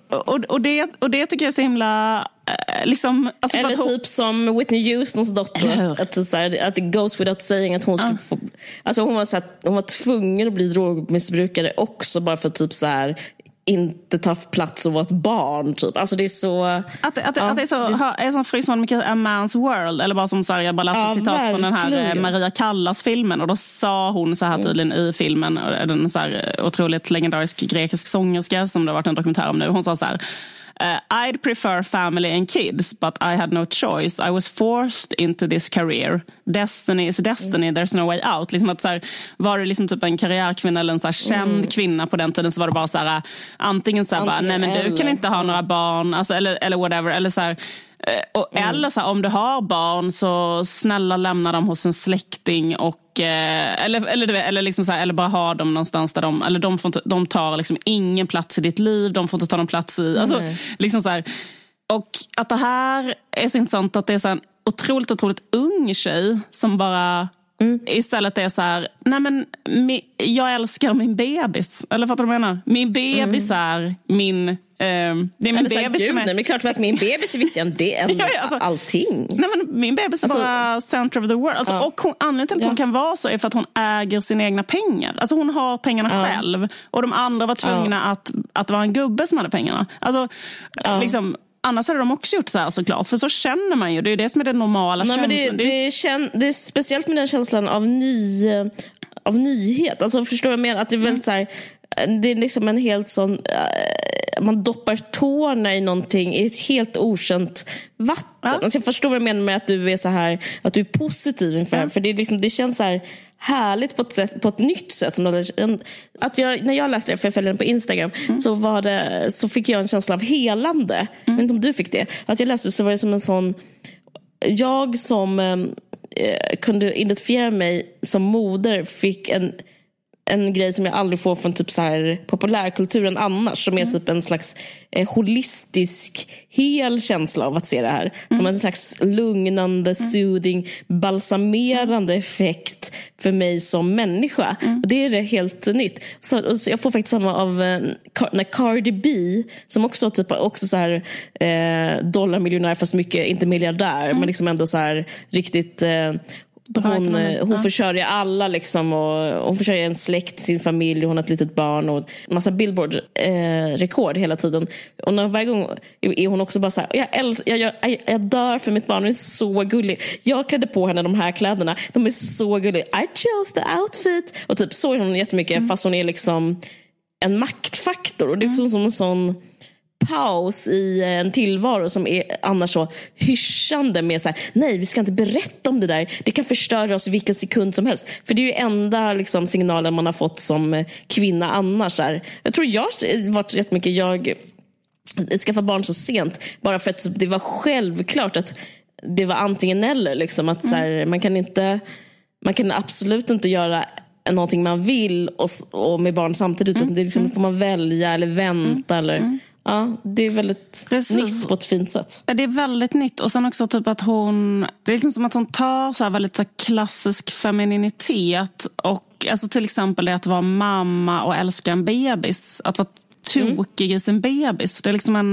och det tycker jag är så himla liksom, alltså eller för att typ som Whitney Houstons dotter att det goes without saying att hon skulle få, alltså hon var tvungen att bli drogmissbrukare också bara för typ så här inte ta plats och vara ett barn typ. Alltså det är så att det är så är som Frysman mycket A Man's World eller bara som så här, jag bara läste ett citat från den här Maria Callas filmen och då sa hon så här tydligen i filmen, den så här otroligt legendarisk grekisk sångerska som det har varit en dokumentär om nu, hon sa så här: I'd prefer family and kids, but I had no choice. I was forced into this career. Destiny is destiny, there's no way out. Liksom att så här, var det liksom typ en karriärkvinna eller en så här känd kvinna på den tiden så var det bara så här, antingen så här bara, nej men du kan inte ha några barn, alltså, eller whatever, eller så här, eller så här, om du har barn så snälla lämna dem hos en släkting och eller liksom så här, eller bara ha dem någonstans där de tar liksom ingen plats i ditt liv, de får inte ta någon plats i, alltså liksom så här. Och att det här är så intressant att det är så en otroligt ung tjej som bara istället är så här, nej men jag älskar min bebis, eller fattar du vad jag menar? Min bebis är min det är min bebis som är... Nej, men klart att min bebis är viktigare än det än allting. Nej, men min bebis är bara center of the world. Alltså, och anledningen till att hon kan vara så är för att hon äger sina egna pengar. Alltså hon har pengarna själv. Och de andra var tvungna att vara en gubbe som hade pengarna. Alltså liksom... Annars hade de också gjort så här såklart. För så känner man ju. Det är det som är den normala känslan. Det är speciellt med den känslan av nyhet. Alltså förstår jag mer att det är väldigt så här, det är liksom en helt sån man doppar tårna i någonting i ett helt okänt vatten. Alltså jag förstår vad jag menar med att du är så här, att du är positiv inför för det är liksom, det känns så här härligt på ett nytt sätt som att när jag läste det, för jag följer den på Instagram, så fick jag en känsla av helande. Jag vet inte om du fick det. Att jag läste det, så var det som en sån, jag som kunde identifiera mig som moder fick en grej som jag aldrig får från typ så här populärkulturen annars, som är typ en slags holistisk hel känsla av att se det här som en slags lugnande, soothing, balsamerande effekt för mig som människa. Och det är det helt nytt. Så jag får faktiskt samma av när Cardi B, som också typ också så här dollarmiljonär, fast mycket inte miljardär, men liksom ändå så här riktigt hon försörjer alla liksom, och hon försörjer en släkt, sin familj, hon har ett litet barn och massa Billboard-rekord hela tiden. Och varje gång är hon också bara så här, jag dör för mitt barn, hon är så gullig. Jag klädde på henne de här kläderna, de är så gulliga. I chose the outfit. Och typ så är hon jättemycket, fast hon är liksom en maktfaktor. Och det är som en sån paus i en tillvaro som är annars så hyschande med så här, nej, vi ska inte berätta om det där, det kan förstöra oss vilken sekund som helst, för det är ju enda liksom signalen man har fått som kvinna annars är. Jag tror jag varit jättemycket, jag skaffade barn så sent bara för att det var självklart att det var antingen eller liksom, att så här, man kan absolut inte göra någonting man vill och med barn samtidigt, utan det liksom, får man välja eller vänta eller ja, det är väldigt nytt på ett fint sätt. Det är väldigt nytt. Och sen också typ att hon, det är liksom som att hon tar så här väldigt så här klassisk femininitet och alltså till exempel det att vara mamma och älska en bebis, att vara tokig i sin bebis. Det är liksom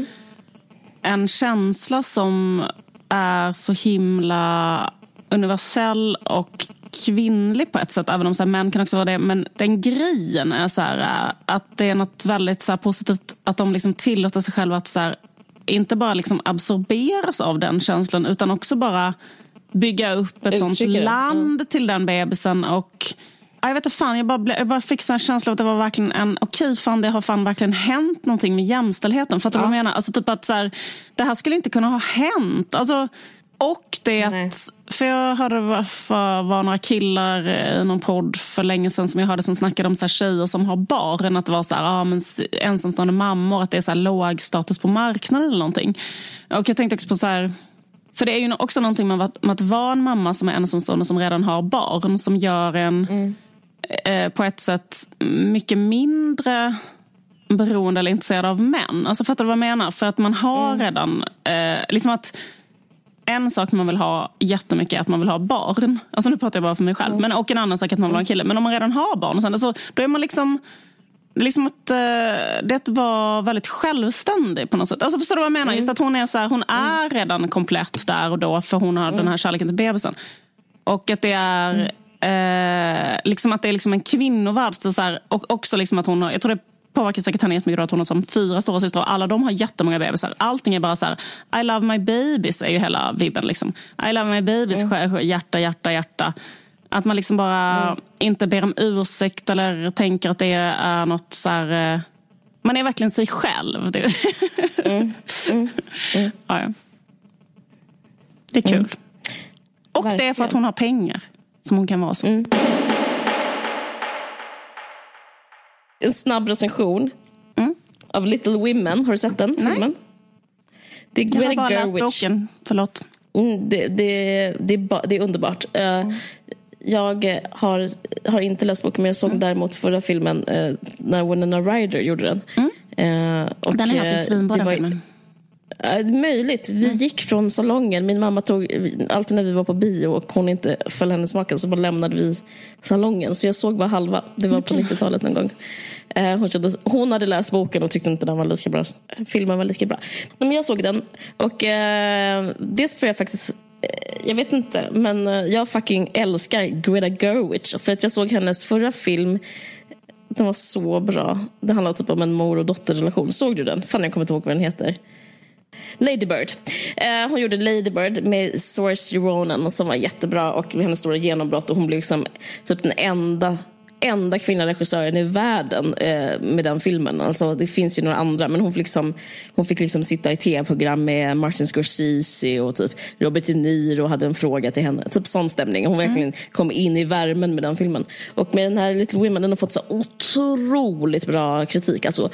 en känsla som är så himla universell och kvinnlig på ett sätt, även om så här, män kan också vara det, men den grejen är så här, att det är något väldigt så här, positivt att de liksom tillåter sig själva att så här, inte bara liksom absorberas av den känslan, utan också bara bygga upp ett sånt land till den bebisen. Och jag vet inte fan, jag bara fick en känsla av att det var verkligen fan, det har fan verkligen hänt någonting med jämställdheten, för att jag menar, alltså typ att så här, det här skulle inte kunna ha hänt, alltså. Och det att, för jag hörde var några killar i någon podd för länge sedan som jag hörde som snackade om så här tjejer som har barn, att det var så här, men ensamstående mammor, att det är så här låg status på marknaden eller någonting. Och jag tänkte också på så här, för det är ju också någonting med att vara en mamma som är ensamstående som redan har barn, som gör en på ett sätt mycket mindre beroende eller intresserad av män. Alltså fattar du vad jag menar? För att man har redan liksom att en sak man vill ha jättemycket är att man vill ha barn. Alltså nu pratar jag bara för mig själv. Men, och en annan sak är att man vill ha en kille. Men om man redan har barn och sen, så, då är man liksom att det var väldigt självständig på något sätt. Alltså förstår du vad jag menar? Just att hon är så här, hon är redan komplett där och då, för hon har den här kärleken till bebisen. Och att det är liksom att det är liksom en kvinnovärld så här, och också liksom att hon har, jag tror det påverkar säkert henne jättemycket att hon har som 4 stora systrar och alla de har jättemånga bebisar. Allting är bara så här, I love my babies är ju hela vibben liksom. I love my babies, hjärta. Att man liksom bara inte ber om ursäkt eller tänker att det är något så här, man är verkligen sig själv. Det ja. Det är kul. Och verkligen. Det är för att hon har pengar som hon kan vara så. En snabb recension av Little Women. Har du sett den filmen? Det är jag har bara läst boken. Förlåt. Det är underbart. Jag har inte läst boken, men jag såg däremot förra filmen när Winona Ryder gjorde den. Och den är helt svinbara filmen. Möjligt. Vi gick från salongen. Min mamma tog alltid när vi var på bio och hon inte föll hennes smaken, så bara lämnade vi salongen. Så jag såg bara halva. Det var på 90-talet någon gång. Hon hade läst boken och tyckte inte den var lika bra. Filmen var lika bra. Men jag såg den. Och dels för jag faktiskt, jag vet inte, men jag fucking älskar Greta Gerwig. För att jag såg hennes förra film. Den var så bra. Det handlar typ om en mor- och dotterrelation. Såg du den? Fan, jag kommer inte ihåg vad den heter. Lady Bird. Hon gjorde Lady Bird med Saoirse Ronan som var jättebra, och hennes stora genombrott, och hon blev liksom typ den enda kvinnliga regissören i världen med den filmen. Alltså det finns ju några andra, men hon fick liksom sitta i tv-program med Martin Scorsese och typ Robert De Niro hade en fråga till henne. Typ sån stämning. Hon verkligen kom in i värmen med den filmen. Och med den här Little Women, den har fått så otroligt bra kritik. Alltså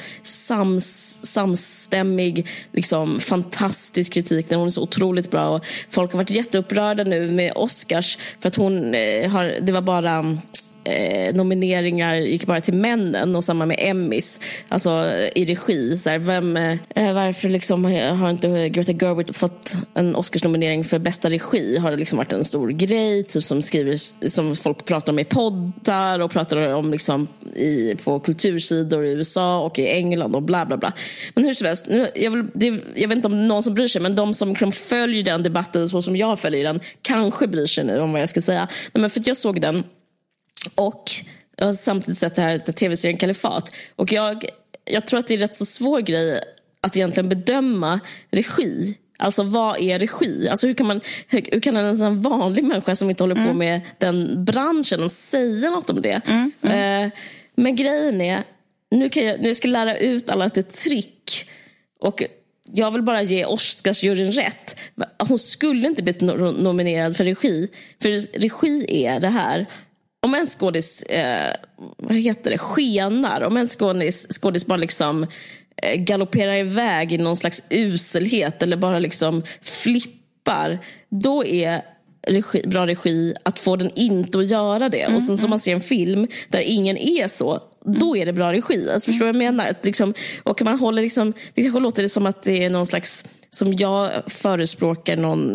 samstämmig, liksom fantastisk kritik. Den är så otroligt bra och folk har varit jätteupprörda nu med Oscars för att det var bara nomineringar gick bara till männen och samma med Emmys, alltså i regi så här, varför liksom har inte Greta Gerwig fått en Oscarsnominering för bästa regi, har det liksom varit en stor grej typ som folk pratar om i poddar och pratar om liksom på kultursidor i USA och i England och bla bla bla. Men hur som helst, jag vet inte om någon som bryr sig, men de som liksom följer den debatten så som jag följer den kanske bryr sig nu om vad jag ska säga. Men för att jag såg den och jag har samtidigt sett det här tv-serien Kalifat. Och jag tror att det är rätt så svår grej att egentligen bedöma regi. Alltså vad är regi? Alltså hur kan en sån vanlig människa som inte håller på med den branschen säga något om det? Men grejen är, nu ska lära ut alla ett trick. Och jag vill bara ge Oscarsjuryn rätt. Hon skulle inte bli nominerad för regi. För regi är det här. Om en skådis skenar, om en skådis bara liksom galopperar iväg i någon slags uselhet eller bara liksom flippar, då är bra regi att få den inte att göra det. Och sen så man ser en film där ingen är så, då är det bra regi. Alltså, förstår du vad jag menar? Att liksom, och man håller liksom, det kanske låter det som att det är någon slags, som jag förespråkar någon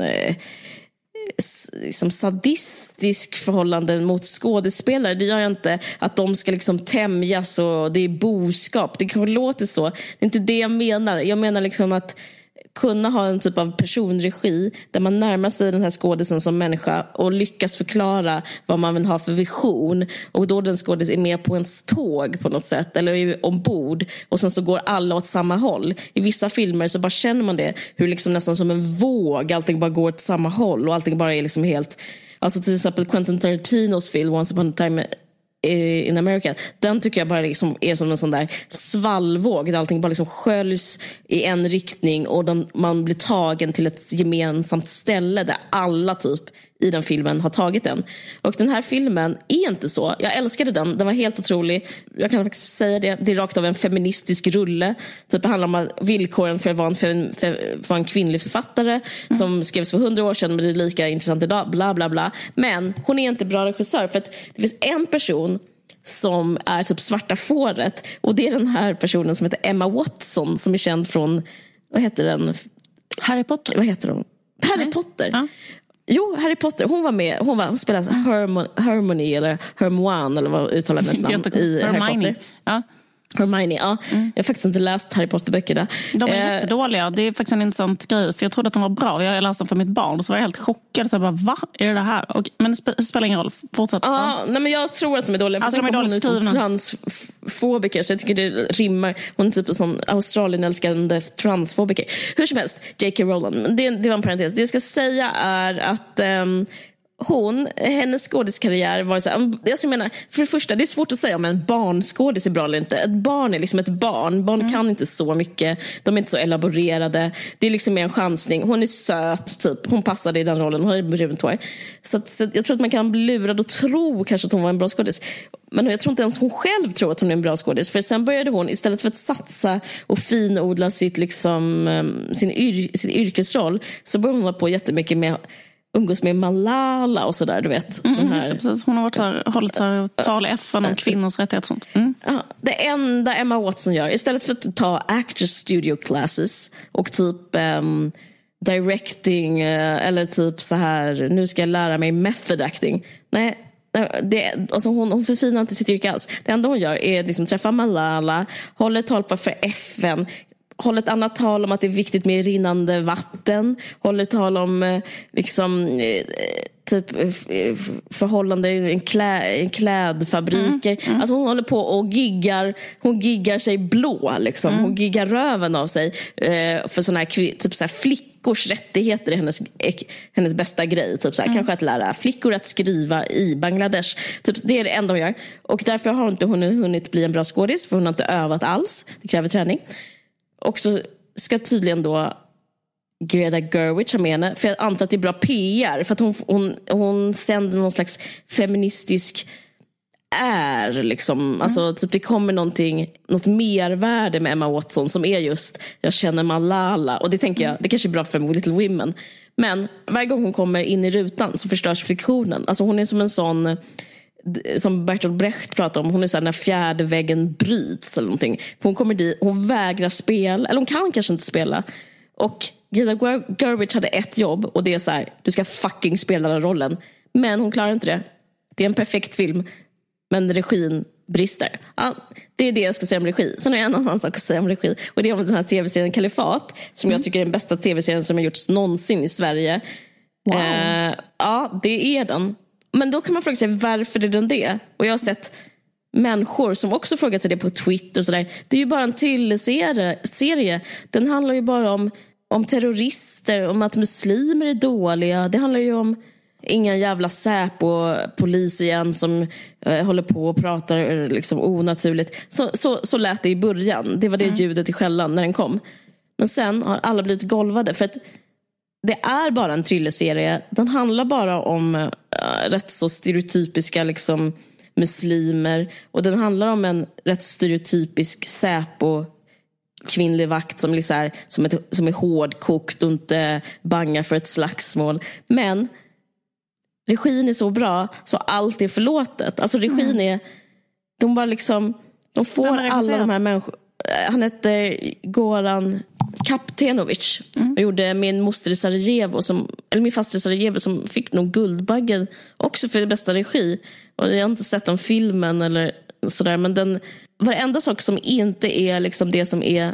liksom sadistisk förhållande mot skådespelare. Det gör jag inte, att de ska liksom tämjas och det är boskap. Det kanske låter så. Det är inte det jag menar. Jag menar liksom att kunna ha en typ av personregi där man närmar sig den här skådisen som människa och lyckas förklara vad man vill ha för vision, och då den skådis är med på ens tåg på något sätt eller är ombord, och sen så går alla åt samma håll. I vissa filmer så bara känner man det, hur liksom nästan som en våg allting bara går åt samma håll och allting bara är liksom helt, alltså till exempel Quentin Tarantinos film Once upon a time in America, den tycker jag bara liksom är som en sån där svallvåg där allting bara liksom sköljs i en riktning och man blir tagen till ett gemensamt ställe där alla typ i den filmen har tagit den. Och den här filmen är inte så. Jag älskade den var helt otrolig. Jag kan faktiskt säga det är rakt av en feministisk rulle. Typ det handlar om villkoren för att vara en kvinnlig författare som skrevs för 100 år sedan, men det är lika intressant idag, bla bla bla. Men hon är inte bra regissör, för att det finns en person som är typ svarta fåret, och det är den här personen som heter Emma Watson, som är känd från, vad heter den? Harry Potter. Vad heter hon? Harry Potter. Ja. Jo, Harry Potter. Hon spelade Hermione eller Hermione eller vad uttalar nästan i Harry Potter. Ja. Hermione, ja. Jag har faktiskt inte läst Harry Potter-böckerna. De är jättedåliga. Det är faktiskt en intressant grej. För jag trodde att de var bra. Jag läste dem för mitt barn och så var jag helt chockad. Så jag bara, vad är det här? Men det spelar ingen roll. Fortsätt. Nej, men jag tror att de är dåliga. Alltså, de är dåligt skrivna. Transfobiker, så jag tycker det rimmar. Hon är typ en sån Australien-älskande transfobiker. Hur som helst, J.K. Rowling. Det var en parentes. Det jag ska säga är att hennes skådiskarriär var så här, jag menar, för det första, det är svårt att säga om en barnskådis är bra eller inte. Ett barn är liksom ett barn. Barn kan inte så mycket. De är inte så elaborerade. Det är liksom mer en chansning. Hon är söt, typ. Hon passade i den rollen. Hon är brunt hår. Så jag tror att man kan bli lurad och tro kanske att hon var en bra skådis. Men jag tror inte ens hon själv tror att hon är en bra skådis. För sen började hon, istället för att satsa och finodla sitt liksom, sin yrkesroll, så började hon vara på jättemycket med umgås med Malala och sådär, du vet. Precis. Hon har hållit tal i FN om kvinnors rättigheter och sånt. Ja, det enda Emma Watson gör, istället för att ta actors studio classes och typ directing eller typ så här, nu ska jag lära mig method acting. Nej, alltså hon förfinar inte sitt yrke alls. Det enda hon gör är liksom träffa Malala, håller tal på för FN, håller ett annat tal om att det är viktigt med rinnande vatten, håller tal om liksom typ förhållande i en klädfabriker. Alltså hon håller på och giggar sig blå liksom. Hon giggar röven av sig för såna här typ så här flickor flickors rättigheter är hennes bästa grej. Typ så här, kanske att lära flickor att skriva i Bangladesh. Typ, det är det enda hon gör. Och därför har inte hon hunnit bli en bra skådis, för hon har inte övat alls. Det kräver träning. Och så ska tydligen då Greta Gerwig ha med henne, för jag antar att det är bra PR, för att hon sänder någon slags feministisk liksom, alltså typ det kommer något mervärde med Emma Watson som är just, jag känner Malala, och det tänker jag, det kanske är bra för Little Women, men varje gång hon kommer in i rutan så förstörs friktionen. Alltså hon är som en sån, som Bertolt Brecht pratar om, hon är så här när fjärde väggen bryts eller någonting. Hon kommer dit, hon vägrar spela, eller hon kan kanske inte spela. Och Greta Gerwig hade ett jobb, och det är så här, du ska fucking spela den rollen. Men hon klarar inte det. Det är en perfekt film, men regin brister. Ja, det är det jag ska säga om regi. Sen har jag en annan sak att säga om regi, och det är om den här tv-serien Kalifat, som jag tycker är den bästa tv-serien som har gjorts någonsin i Sverige. Wow. Ja, det är den. Men då kan man fråga sig, varför är den det? Och jag har sett människor som också frågat sig det på Twitter och sådär. Det är ju bara en serie. Den handlar ju bara om terrorister, om att muslimer är dåliga. Det handlar ju om ingen jävla Säpo-polis igen som håller på och pratar liksom onaturligt. Så lät det i början. Det var det ljudet i skällan när den kom. Men sen har alla blivit golvade, för att det är bara en thrillerserie. Den handlar bara om rätt så stereotypiska liksom muslimer, och den handlar om en rätt stereotypisk Säpo kvinnlig vakt som liksom som är hårdkokt och inte bangar för ett slagsmål. Men regin är så bra så allt är förlåtet. Alltså regin är, de bara liksom, de får alla de här människorna. Han heter Goran Kaptenovic och gjorde Min moster i Sarajevo eller Min faster i Sarajevo, som fick nog Guldbaggen också för det bästa regi. Och jag har inte sett den filmen eller sådär, men varenda sak som inte är liksom det som är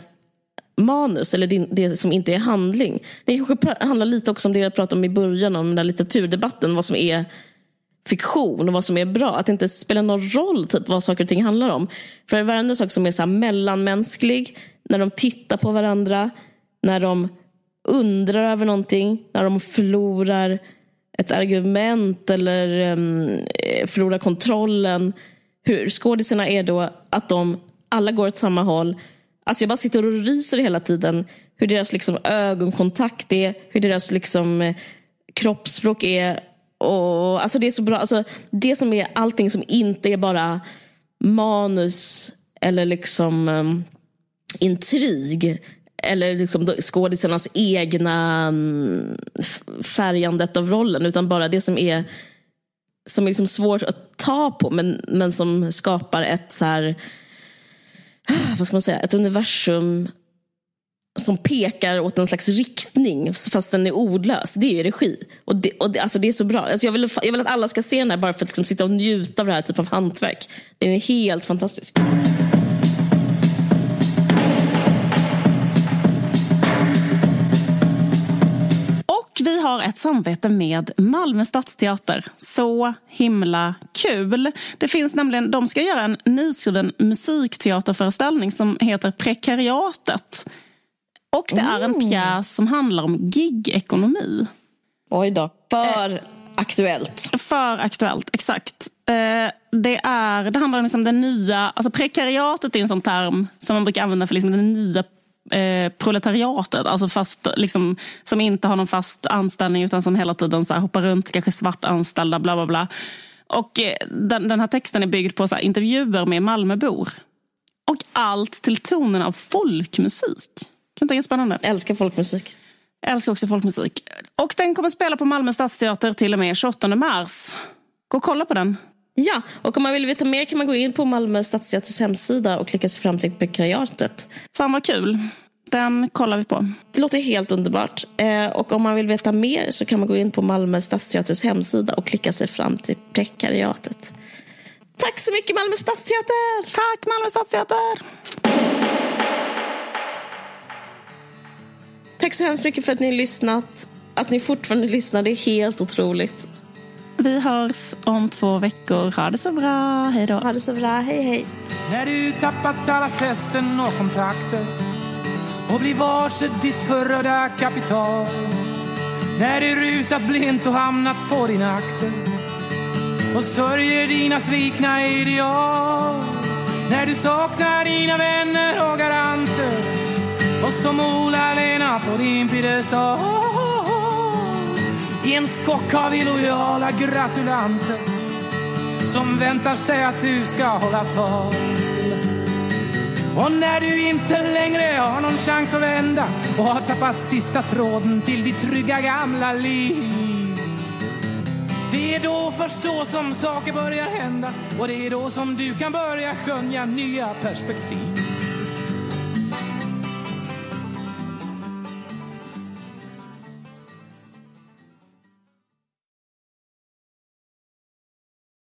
manus eller det som inte är handling. Det handlar lite också om det jag pratade om i början, om den där litteraturdebatten, vad som är fiktion och vad som är bra, att det inte spelar någon roll typ vad saker och ting handlar om. För varenda sak som är så här mellanmänsklig, när de tittar på varandra, när de undrar över någonting, när de förlorar ett argument eller förlorar kontrollen, hur skådisarna är då, att de alla går åt samma håll. Alltså jag bara sitter och ryser hela tiden, hur deras liksom ögonkontakt är, hur deras liksom kroppsspråk är. Och alltså det är så bra, alltså det som är allting som inte är bara manus eller liksom intrig eller liksom skådisarnas egna färgandet av rollen, utan bara det som är liksom svårt att ta på, men som skapar ett så här, vad ska man säga, ett universum som pekar åt en slags riktning fast den är ordlös. Det är ju regi. Och det, alltså det är så bra. Alltså jag vill att alla ska se den här bara för att liksom sitta och njuta av det här typ av hantverk. Den är helt fantastisk. Och vi har ett samarbete med Malmö Stadsteater. Så himla kul. Det finns nämligen, de ska göra en nyskriven musikteaterföreställning som heter Prekariatet. Och det är en pjäs som handlar om gig-ekonomi. Oj då. För aktuellt. För aktuellt, exakt. Det handlar om liksom den nya, alltså prekariatet är en sån term som man brukar använda för liksom den nya proletariatet, alltså fast liksom, som inte har någon fast anställning utan som hela tiden så här hoppar runt, kanske svart anställda, bla bla bla. Och den här texten är byggd på så här intervjuer med Malmöbor. Och allt till tonen av folkmusik. Kan inte, det är spännande. Älskar folkmusik. Älskar också folkmusik. Och den kommer spela på Malmö Stadsteater till och med 28 mars. Gå och kolla på den. Ja, och om man vill veta mer kan man gå in på Malmö Stadsteaters hemsida och klicka sig fram till prekariatet. Fan vad kul. Den kollar vi på. Det låter helt underbart. Och om man vill veta mer så kan man gå in på Malmö Stadsteaters hemsida och klicka sig fram till prekariatet. Tack så mycket Malmö Stadsteater! Tack Malmö Stadsteater! Tack så hemskt mycket för att ni har lyssnat. Att ni fortfarande lyssnar, det är helt otroligt. Vi hörs om 2 veckor. Ha det så bra. Hej då. Ha det så bra. Hej hej. När du tappat alla fästen och kontakter och bli varse ditt förröda kapital. När du rusat blint och hamnat på din akter och sörjer dina svikna ideal. När du saknar dina vänner och garanter och står mål alena på din piedestal. I en skock av illojala gratulanter som väntar sig att du ska hålla tal. Och när du inte längre har någon chans att vända och har tappat sista tråden till ditt trygga gamla liv, det är då först då som saker börjar hända, och det är då som du kan börja skönja nya perspektiv.